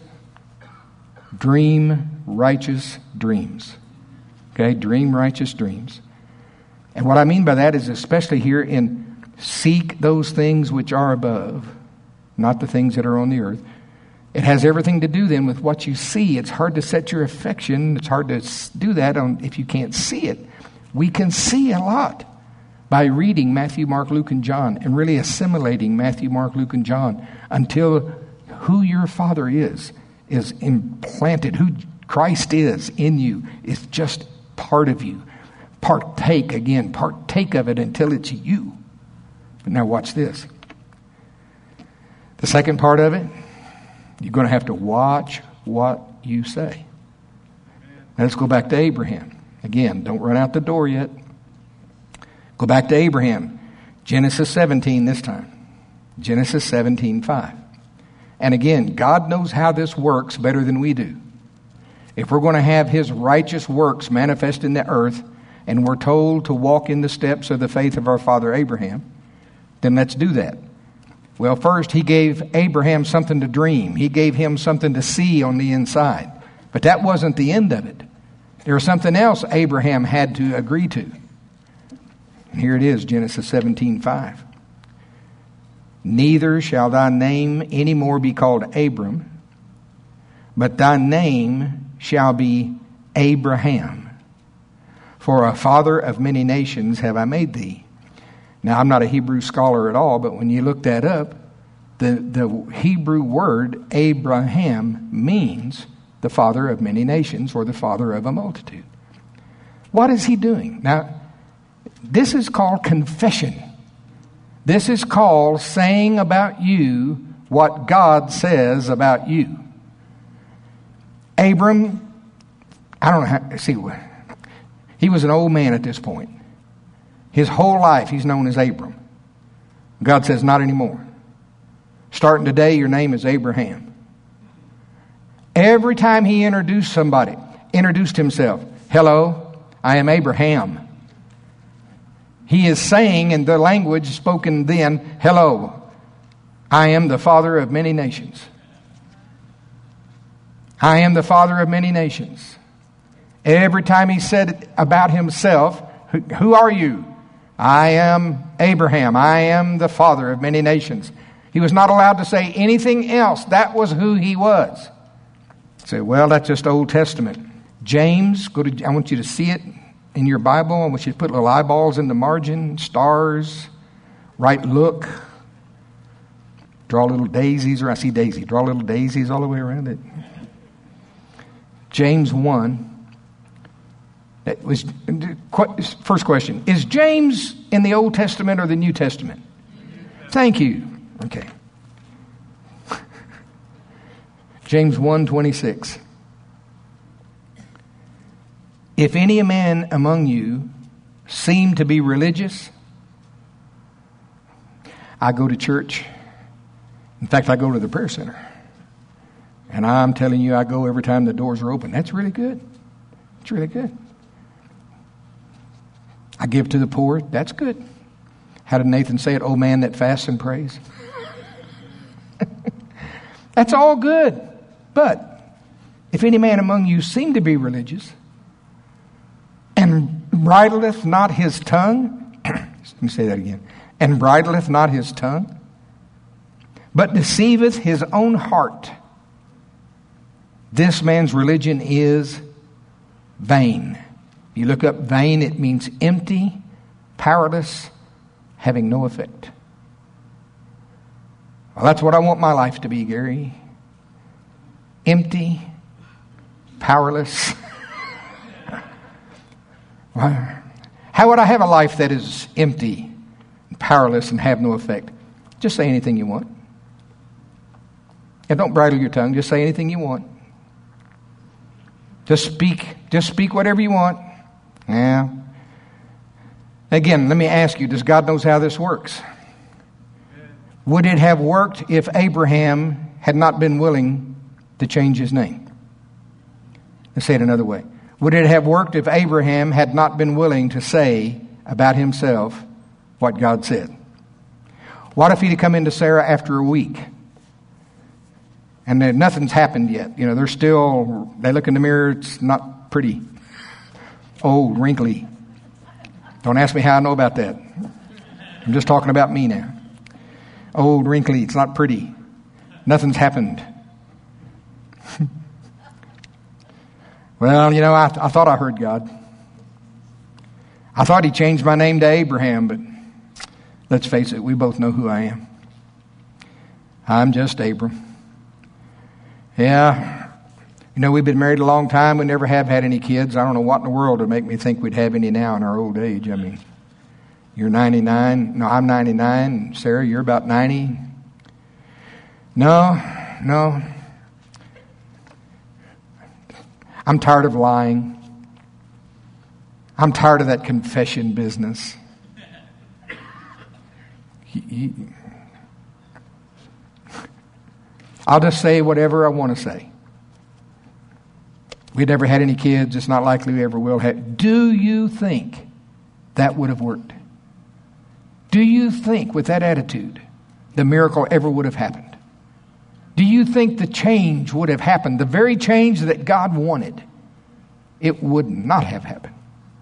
dream righteous dreams. Okay, dream righteous dreams. And what I mean by that is especially here in seek those things which are above, not the things that are on the earth. It has everything to do then with what you see. It's hard to set your affection. It's hard to do that if you can't see it. We can see a lot by reading Matthew, Mark, Luke, and John and really assimilating Matthew, Mark, Luke, and John until who your Father is implanted. Who Christ is in you is just part of you. Partake of it until it's you. But now watch this. The second part of it, you're going to have to watch what you say. Now let's go back to Abraham. Again, don't run out the door yet. Go back to Abraham. Genesis 17 this time. Genesis 17:5. And again, God knows how this works better than we do. If we're going to have his righteous works manifest in the earth, and we're told to walk in the steps of the faith of our father Abraham, then let's do that. Well, first, he gave Abraham something to dream. He gave him something to see on the inside. But that wasn't the end of it. There was something else Abraham had to agree to. And here it is, Genesis 17:5. Neither shall thy name any more be called Abram, but thy name shall be Abraham. For a father of many nations have I made thee. Now, I'm not a Hebrew scholar at all, but when you look that up, the Hebrew word Abraham means the father of many nations or the father of a multitude. What is he doing? Now, this is called confession. This is called saying about you what God says about you. Abram, I don't know how, he was an old man at this point. His whole life he's known as Abram. God says, not anymore. Starting today, your name is Abraham. Every time he introduced himself, hello, I am Abraham. He is saying in the language spoken then, hello, I am the father of many nations. I am the father of many nations. Every time he said about himself, who are you? I am Abraham. I am the father of many nations. He was not allowed to say anything else. That was who he was. Say, well, that's just Old Testament. James, I want you to see it in your Bible. I want you to put little eyeballs in the margin, stars, write look. Draw little daisies, or I see daisy. Draw little daisies all the way around it. James 1. That was, first question. Is James in the Old Testament or the New Testament? Thank you. Okay. James 1:26. If any man among you seem to be religious, I go to church. In fact, I go to the prayer center. And I'm telling you, I go every time the doors are open. That's really good. It's really good. I give to the poor. That's good. How did Nathan say it? Oh, man that fasts and prays. That's all good. But if any man among you seem to be religious and bridleth not his tongue, let me say that again, and bridleth not his tongue, but deceiveth his own heart, this man's religion is vain. You look up vain, it means empty, powerless, having no effect. Well, that's what I want my life to be, Gary. Empty, powerless. How would I have a life that is empty, powerless, and have no effect? Just say anything you want. And don't bridle your tongue. Just say anything you want. Just speak whatever you want. Yeah. Again, let me ask you, does God knows how this works? Would it have worked if Abraham had not been willing to change his name? Let's say it another way. Would it have worked if Abraham had not been willing to say about himself what God said? What if he'd have come into Sarah after a week and nothing's happened yet? You know, they look in the mirror, it's not pretty. Old, wrinkly. Don't ask me how I know about that. I'm just talking about me now. Old, wrinkly, it's not pretty. Nothing's happened. Well, you know, I thought I heard God. I thought he changed my name to Abraham, but let's face it, we both know who I am. I'm just Abram. Yeah. You know, we've been married a long time. We never have had any kids. I don't know what in the world would make me think we'd have any now in our old age. I mean, you're 99. No, I'm 99. Sarah, you're about 90. No. I'm tired of lying. I'm tired of that confession business. I'll just say whatever I want to say. We'd never had any kids. It's not likely we ever will have. Do you think that would have worked? Do you think with that attitude the miracle ever would have happened? Do you think the change would have happened? The very change that God wanted, it would not have happened.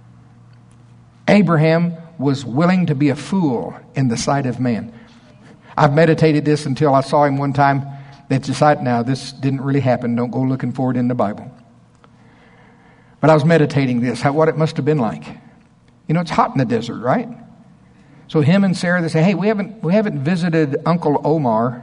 Abraham was willing to be a fool in the sight of man. I've meditated this until I saw him one time. That decided, now this didn't really happen. Don't go looking for it in the Bible. But I was meditating this, what it must have been like. You know, it's hot in the desert, right? So him and Sarah, they say, hey, we haven't visited Uncle Omar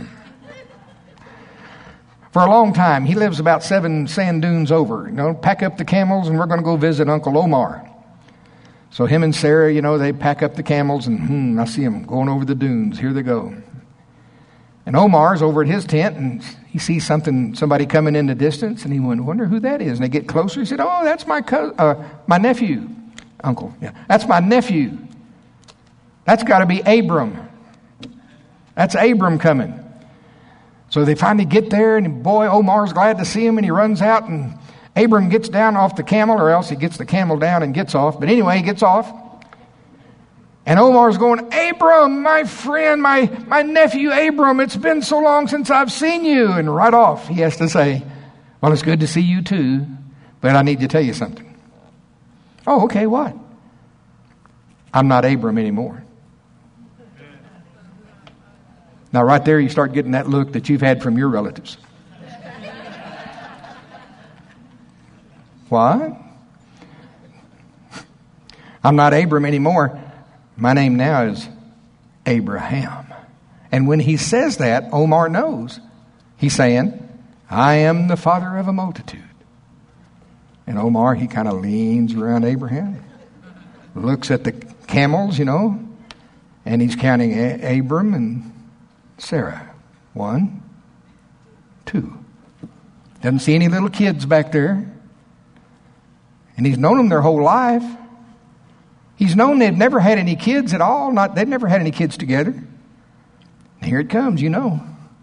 for a long time. He lives about 7 sand dunes over. You know, pack up the camels and we're going to go visit Uncle Omar. So him and Sarah, you know, they pack up the camels and I see them going over the dunes. Here they go. And Omar's over at his tent and he sees somebody coming in the distance and he wonder who that is. And they get closer. He said, oh, that's my nephew, uncle. Yeah, that's my nephew. That's got to be Abram. That's Abram coming. So they finally get there and boy, Omar's glad to see him and he runs out and Abram gets down off the camel, or else he gets the camel down and gets off. But anyway, he gets off. And Omar's going, Abram, my friend, my nephew Abram, it's been so long since I've seen you. And right off, he has to say, well, it's good to see you too, but I need to tell you something. Oh, okay, what? I'm not Abram anymore. Now, right there, you start getting that look that you've had from your relatives. What? I'm not Abram anymore. My name now is Abraham. And when he says that, Omar knows. He's saying, I am the father of a multitude. And Omar, he kind of leans around Abraham, looks at the camels, and he's counting Abram and Sarah. 1, 2. Doesn't see any little kids back there. And he's known them their whole life. He's known they've never had any kids at all. They've never had any kids together. And here it comes, Your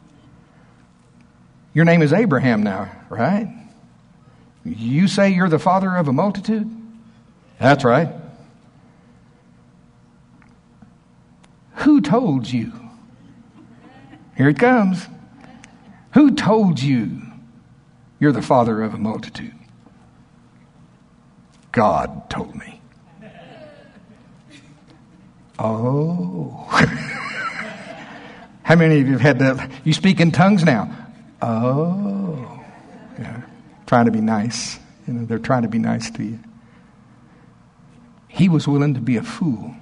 name is Abraham now, right? You say you're the father of a multitude? That's right. Who told you? Here it comes. Who told you you're the father of a multitude? God told me. Oh. How many of you have had that? You speak in tongues now. Oh. Yeah. Trying to be nice. They're trying to be nice to you. He was willing to be a fool.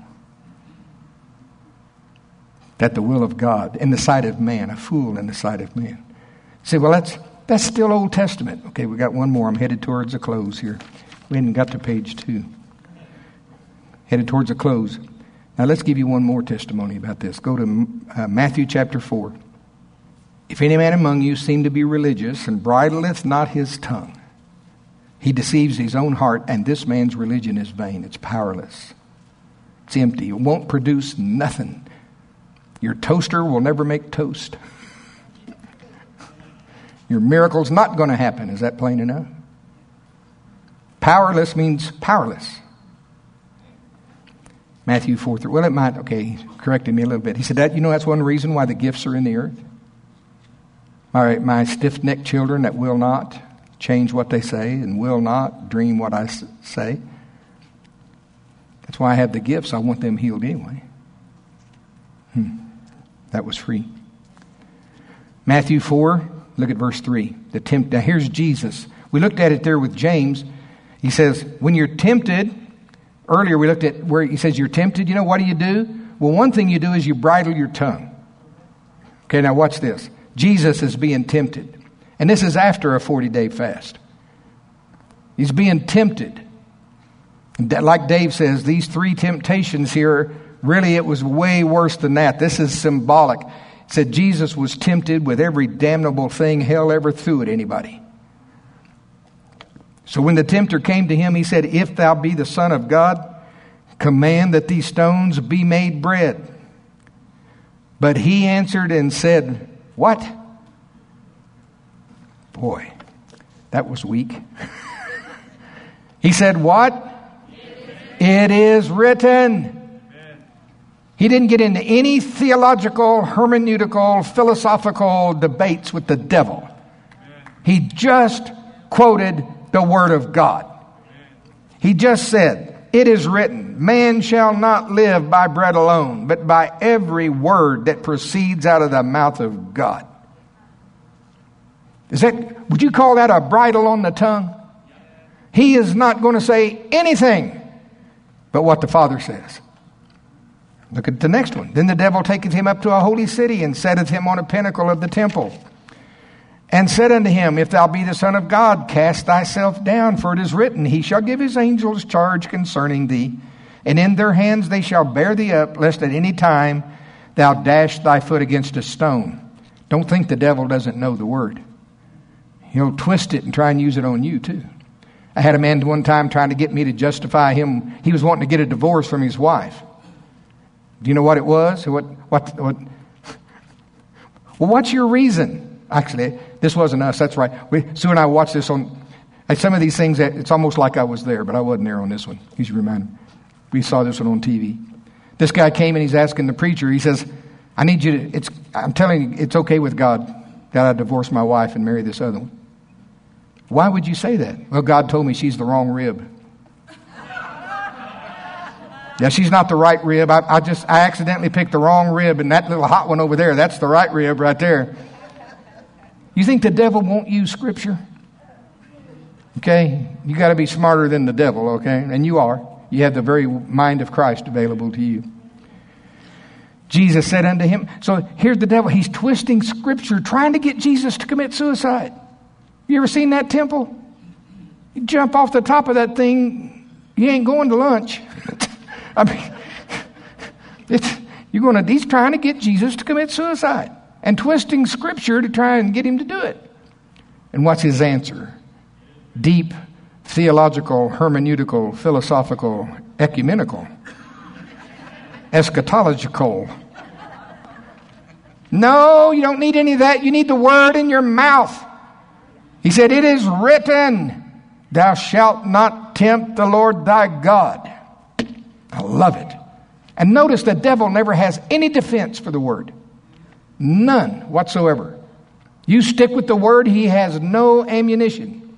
That the will of God, in the sight of man, a fool in the sight of man. Say, well, that's still Old Testament. Okay, we got one more. I'm headed towards a close here. We hadn't got to page 2. Headed towards a close. Now let's give you one more testimony about this. Go to Matthew chapter 4. If any man among you seem to be religious and bridleth not his tongue, he deceives his own heart, and this man's religion is vain. It's powerless. It's empty. It won't produce nothing. Your toaster will never make toast. Your miracle's not going to happen. Is that plain enough? Powerless means powerless. Matthew 4:3. Well, it might. Okay, he corrected me a little bit. He said that's one reason why the gifts are in the earth. My stiff-necked children that will not change what they say and will not dream what I say. That's why I have the gifts. I want them healed anyway. That was free. Matthew 4, look at verse 3. Now here's Jesus. We looked at it there with James. He says, when you're tempted, earlier we looked at where he says you're tempted. What do? Well, one thing you do is you bridle your tongue. Okay, now watch this. Jesus is being tempted. And this is after a 40-day fast. He's being tempted. And like Dave says, these 3 temptations here, really it was way worse than that. This is symbolic. It said Jesus was tempted with every damnable thing hell ever threw at anybody. So when the tempter came to him, he said, if thou be the Son of God, command that these stones be made bread. But he answered and said, what? Boy, that was weak. He said, what? It is written. He didn't get into any theological, hermeneutical, philosophical debates with the devil. He just quoted the Word of God. He just said, it is written, man shall not live by bread alone, but by every word that proceeds out of the mouth of God. Would you call that a bridle on the tongue? He is not going to say anything but what the Father says. Look at the next one. Then the devil taketh him up to a holy city and setteth him on a pinnacle of the temple. And said unto him, if thou be the Son of God, cast thyself down, for it is written, he shall give his angels charge concerning thee, and in their hands they shall bear thee up, lest at any time thou dash thy foot against a stone. Don't think the devil doesn't know the word. He'll twist it and try and use it on you too. I had a man one time trying to get me to justify him. He was wanting to get a divorce from his wife. Do you know what it was? Well, what's your reason? Actually, this wasn't us. That's right. Sue and I watched this on some of these things. It's almost like I was there, but I wasn't there on this one. You should remind me. We saw this one on TV. This guy came and he's asking the preacher. He says, "I need you to. I'm telling you, it's okay with God that I divorce my wife and marry this other one." Why would you say that? Well, God told me she's the wrong rib. Yeah, she's not the right rib. I accidentally picked the wrong rib, and that little hot one over there, that's the right rib right there. You think the devil won't use Scripture? Okay? You got to be smarter than the devil, okay? And you are. You have the very mind of Christ available to you. Jesus said unto him, so here's the devil. He's twisting Scripture, trying to get Jesus to commit suicide. You ever seen that temple? You jump off the top of that thing, you ain't going to lunch. I mean, he's trying to get Jesus to commit suicide and twisting Scripture to try and get him to do it. And what's his answer? Deep, theological, hermeneutical, philosophical, ecumenical, eschatological. No, you don't need any of that. You need the word in your mouth. He said, it is written, thou shalt not tempt the Lord thy God. I love it. And notice the devil never has any defense for the word. None whatsoever. You stick with the word, he has no ammunition.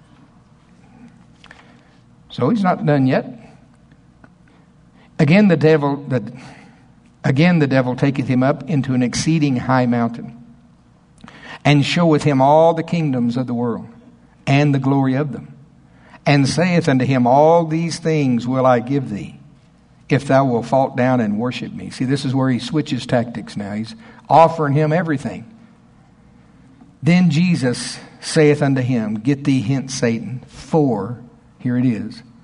So he's not done yet. Again the devil taketh him up into an exceeding high mountain, and showeth him all the kingdoms of the world, and the glory of them, and saith unto him, all these things will I give thee, if thou wilt fall down and worship me. See, this is where he switches tactics now. He's offering him everything. Then Jesus saith unto him, get thee hence, Satan, for, here it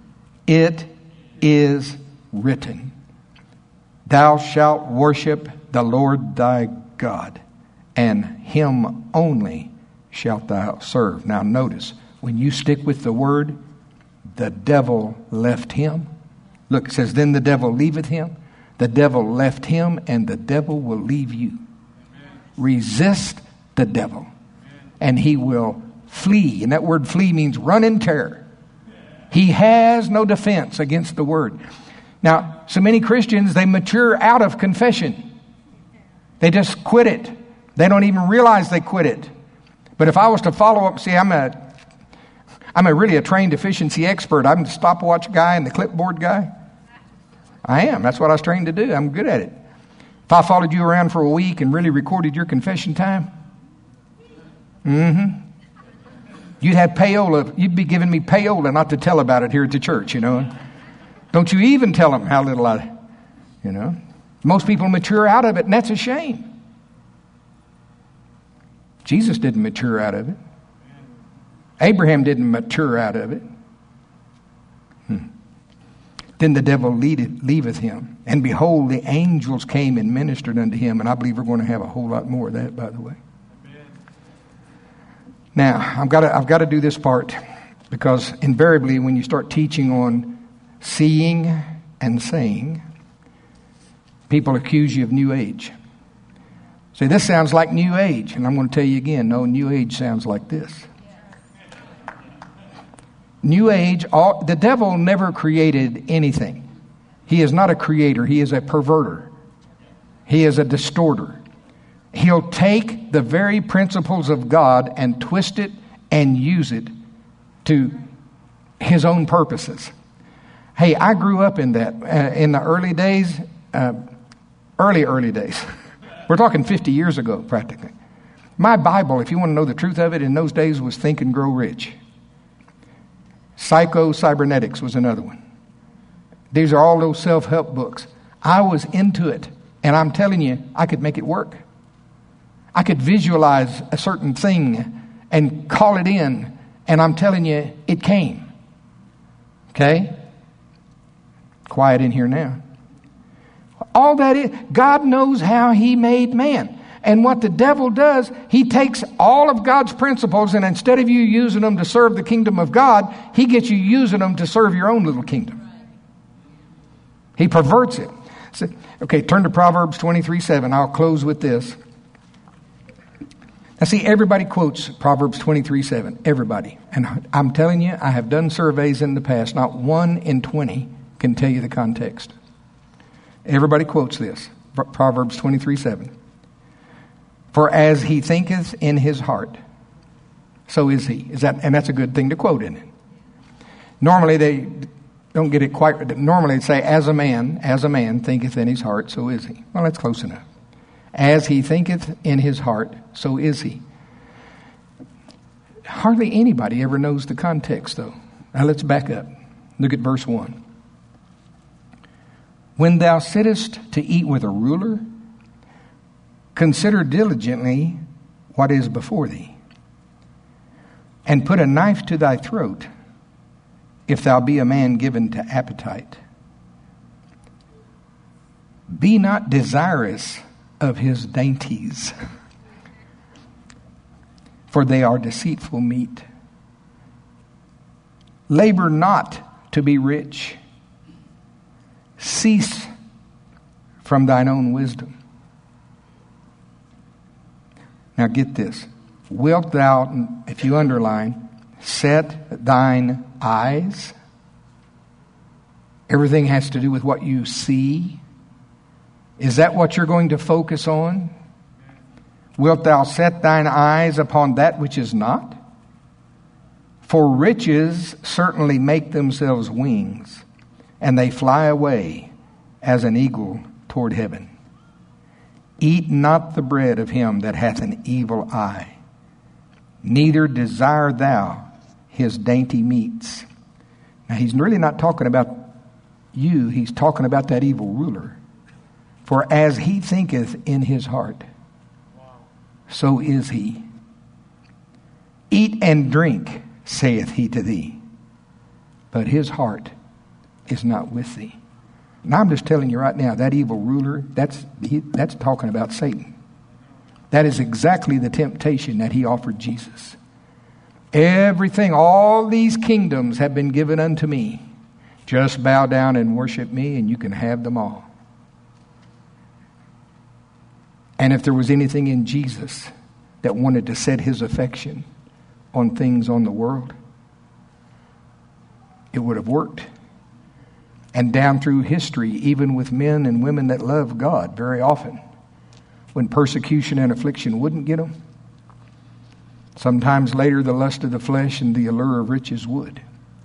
is written, thou shalt worship the Lord thy God, and him only shalt thou serve. Now notice, when you stick with the word, the devil left him. Look, it says, then the devil leaveth him. The devil left him, and the devil will leave you. Resist the devil, and he will flee. And that word flee means run in terror. He has no defense against the word. Now, so many Christians, they mature out of confession. They just quit it. They don't even realize they quit it. But if I was to follow up, see, I'm really a trained efficiency expert. I'm the stopwatch guy and the clipboard guy. I am. That's what I was trained to do. I'm good at it. If I followed you around for a week and really recorded your confession time, you'd have payola. You'd be giving me payola not to tell about it here at the church, you know. Don't you even tell them how little I, you know. Most people mature out of it, and that's a shame. Jesus didn't mature out of it. Abraham didn't mature out of it. Then the devil leaveth him. And behold, the angels came and ministered unto him. And I believe we're going to have a whole lot more of that, by the way. Amen. Now, I've got to do this part, because invariably when you start teaching on seeing and saying, people accuse you of New Age. Say, this sounds like New Age. And I'm going to tell you again, no, New Age sounds like this. New Age, the devil never created anything. He is not a creator. He is a perverter. He is a distorter. He'll take the very principles of God and twist it and use it to his own purposes. Hey, I grew up in that. In the early days, early days. We're talking 50 years ago, practically. My Bible, if you want to know the truth of it, in those days was Think and Grow Rich. Psycho-Cybernetics was another one. These are all those self-help books. I was into it, and I'm telling you, I could make it work. I could visualize a certain thing and call it in, and I'm telling you, it came. Okay? Quiet in here now. All that is, God knows how he made man. And what the devil does, he takes all of God's principles, and instead of you using them to serve the kingdom of God, he gets you using them to serve your own little kingdom. He perverts it. So, okay, turn to Proverbs 23:7. I'll close with this. Now see, everybody quotes Proverbs 23:7. Everybody. And I'm telling you, I have done surveys in the past. Not 1 in 20 can tell you the context. Everybody quotes this. Proverbs 23:7. For as he thinketh in his heart, so is he. And that's a good thing to quote, isn't it? Normally, don't get it quite. Normally it'd say, as a man thinketh in his heart, so is he. Well, that's close enough. As he thinketh in his heart, so is he. Hardly anybody ever knows the context, though. Now let's back up. Look at verse 1. When thou sittest to eat with a ruler, consider diligently what is before thee, and put a knife to thy throat, if thou be a man given to appetite. Be not desirous of his dainties, for they are deceitful meat. Labor not to be rich. Cease from thine own wisdom. Now get this. Wilt thou, if you underline, set thine eyes? Everything has to do with what you see. Is that what you're going to focus on? Wilt thou set thine eyes upon that which is not? For riches certainly make themselves wings, and they fly away as an eagle toward heaven. Eat not the bread of him that hath an evil eye, neither desire thou his dainty meats. Now he's really not talking about you, he's talking about that evil ruler. For as he thinketh in his heart, so is he. Eat and drink, saith he to thee, but his heart is not with thee. Now I'm just telling you right now, that evil ruler, that's talking about Satan. That is exactly the temptation that he offered Jesus. Everything, all these kingdoms have been given unto me. Just bow down and worship me and you can have them all. And if there was anything in Jesus that wanted to set his affection on things on the world, it would have worked. And down through history, even with men and women that love God very often, when persecution and affliction wouldn't get them, sometimes later the lust of the flesh and the allure of riches would.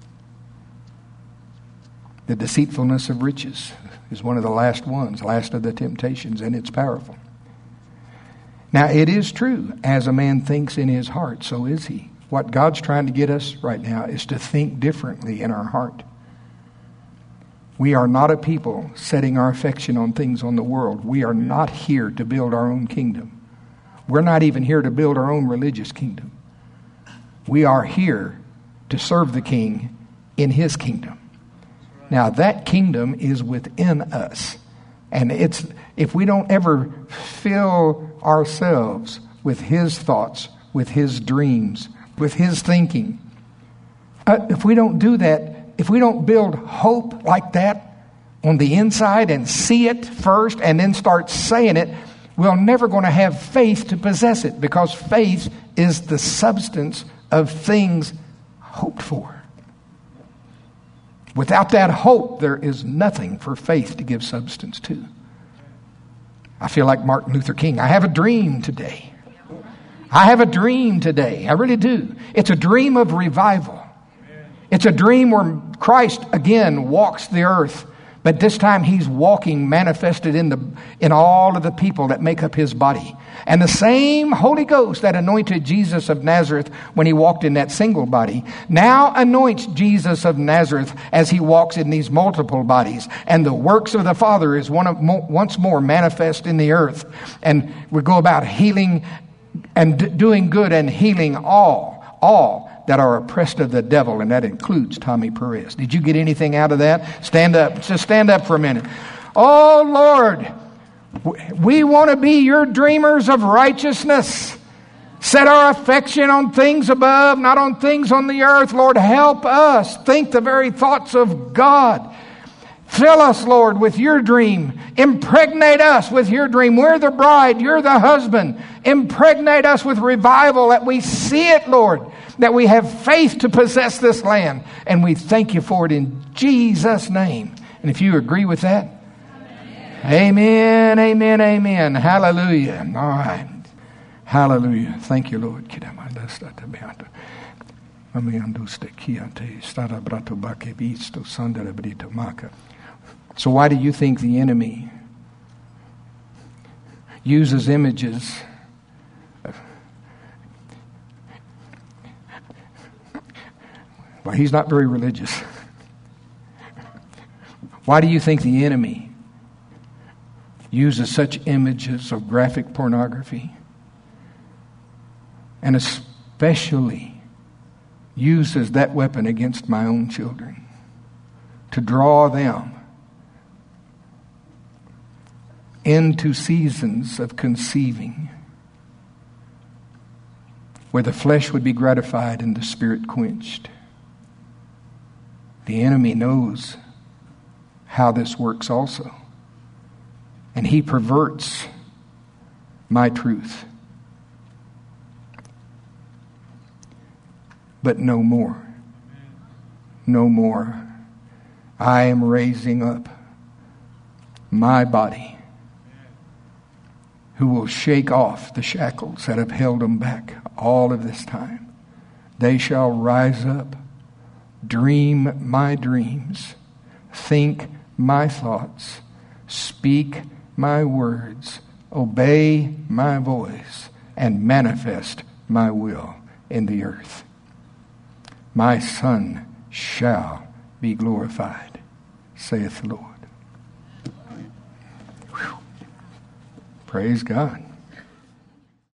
The deceitfulness of riches is one of the last of the temptations, and it's powerful. Now, it is true, as a man thinks in his heart, so is he. What God's trying to get us right now is to think differently in our heart. We are not a people setting our affection on things on the world. We are not here to build our own kingdom. We're not even here to build our own religious kingdom. We are here to serve the King in his kingdom. Now, that kingdom is within us. And if we don't ever fill ourselves with his thoughts, with his dreams, with his thinking, if we don't do that, if we don't build hope like that on the inside and see it first and then start saying it, we're never going to have faith to possess it, because faith is the substance of things hoped for. Without that hope, there is nothing for faith to give substance to. I feel like Martin Luther King. I have a dream today. I have a dream today. I really do. It's a dream of revival. It's a dream where Christ again walks the earth, but this time he's walking manifested in all of the people that make up his body. And the same Holy Ghost that anointed Jesus of Nazareth when he walked in that single body now anoints Jesus of Nazareth as he walks in these multiple bodies. And the works of the Father is once more manifest in the earth. And we go about healing and doing good and healing all that are oppressed of the devil, and that includes Tommy Perez. Did you get anything out of that? Stand up. Just stand up for a minute. Oh, Lord, we want to be your dreamers of righteousness. Set our affection on things above, not on things on the earth. Lord, help us think the very thoughts of God. Fill us, Lord, with your dream. Impregnate us with your dream. We're the bride. You're the husband. Impregnate us with revival that we see it, Lord, that we have faith to possess this land. And we thank you for it in Jesus' name. And if you agree with that, amen, amen, amen. Hallelujah. All right. Hallelujah. Thank you, Lord. So why do you think the enemy uses images? Well, he's not very religious. Why do you think the enemy uses such images of graphic pornography? And especially uses that weapon against my own children to draw them into seasons of conceiving where the flesh would be gratified and the spirit quenched. The enemy knows how this works also. And he perverts my truth. But no more. No more. I am raising up my body who will shake off the shackles that have held them back all of this time. They shall rise up, dream my dreams, think my thoughts, speak my words, obey my voice, and manifest my will in the earth. My Son shall be glorified, saith the Lord. Whew. Praise God.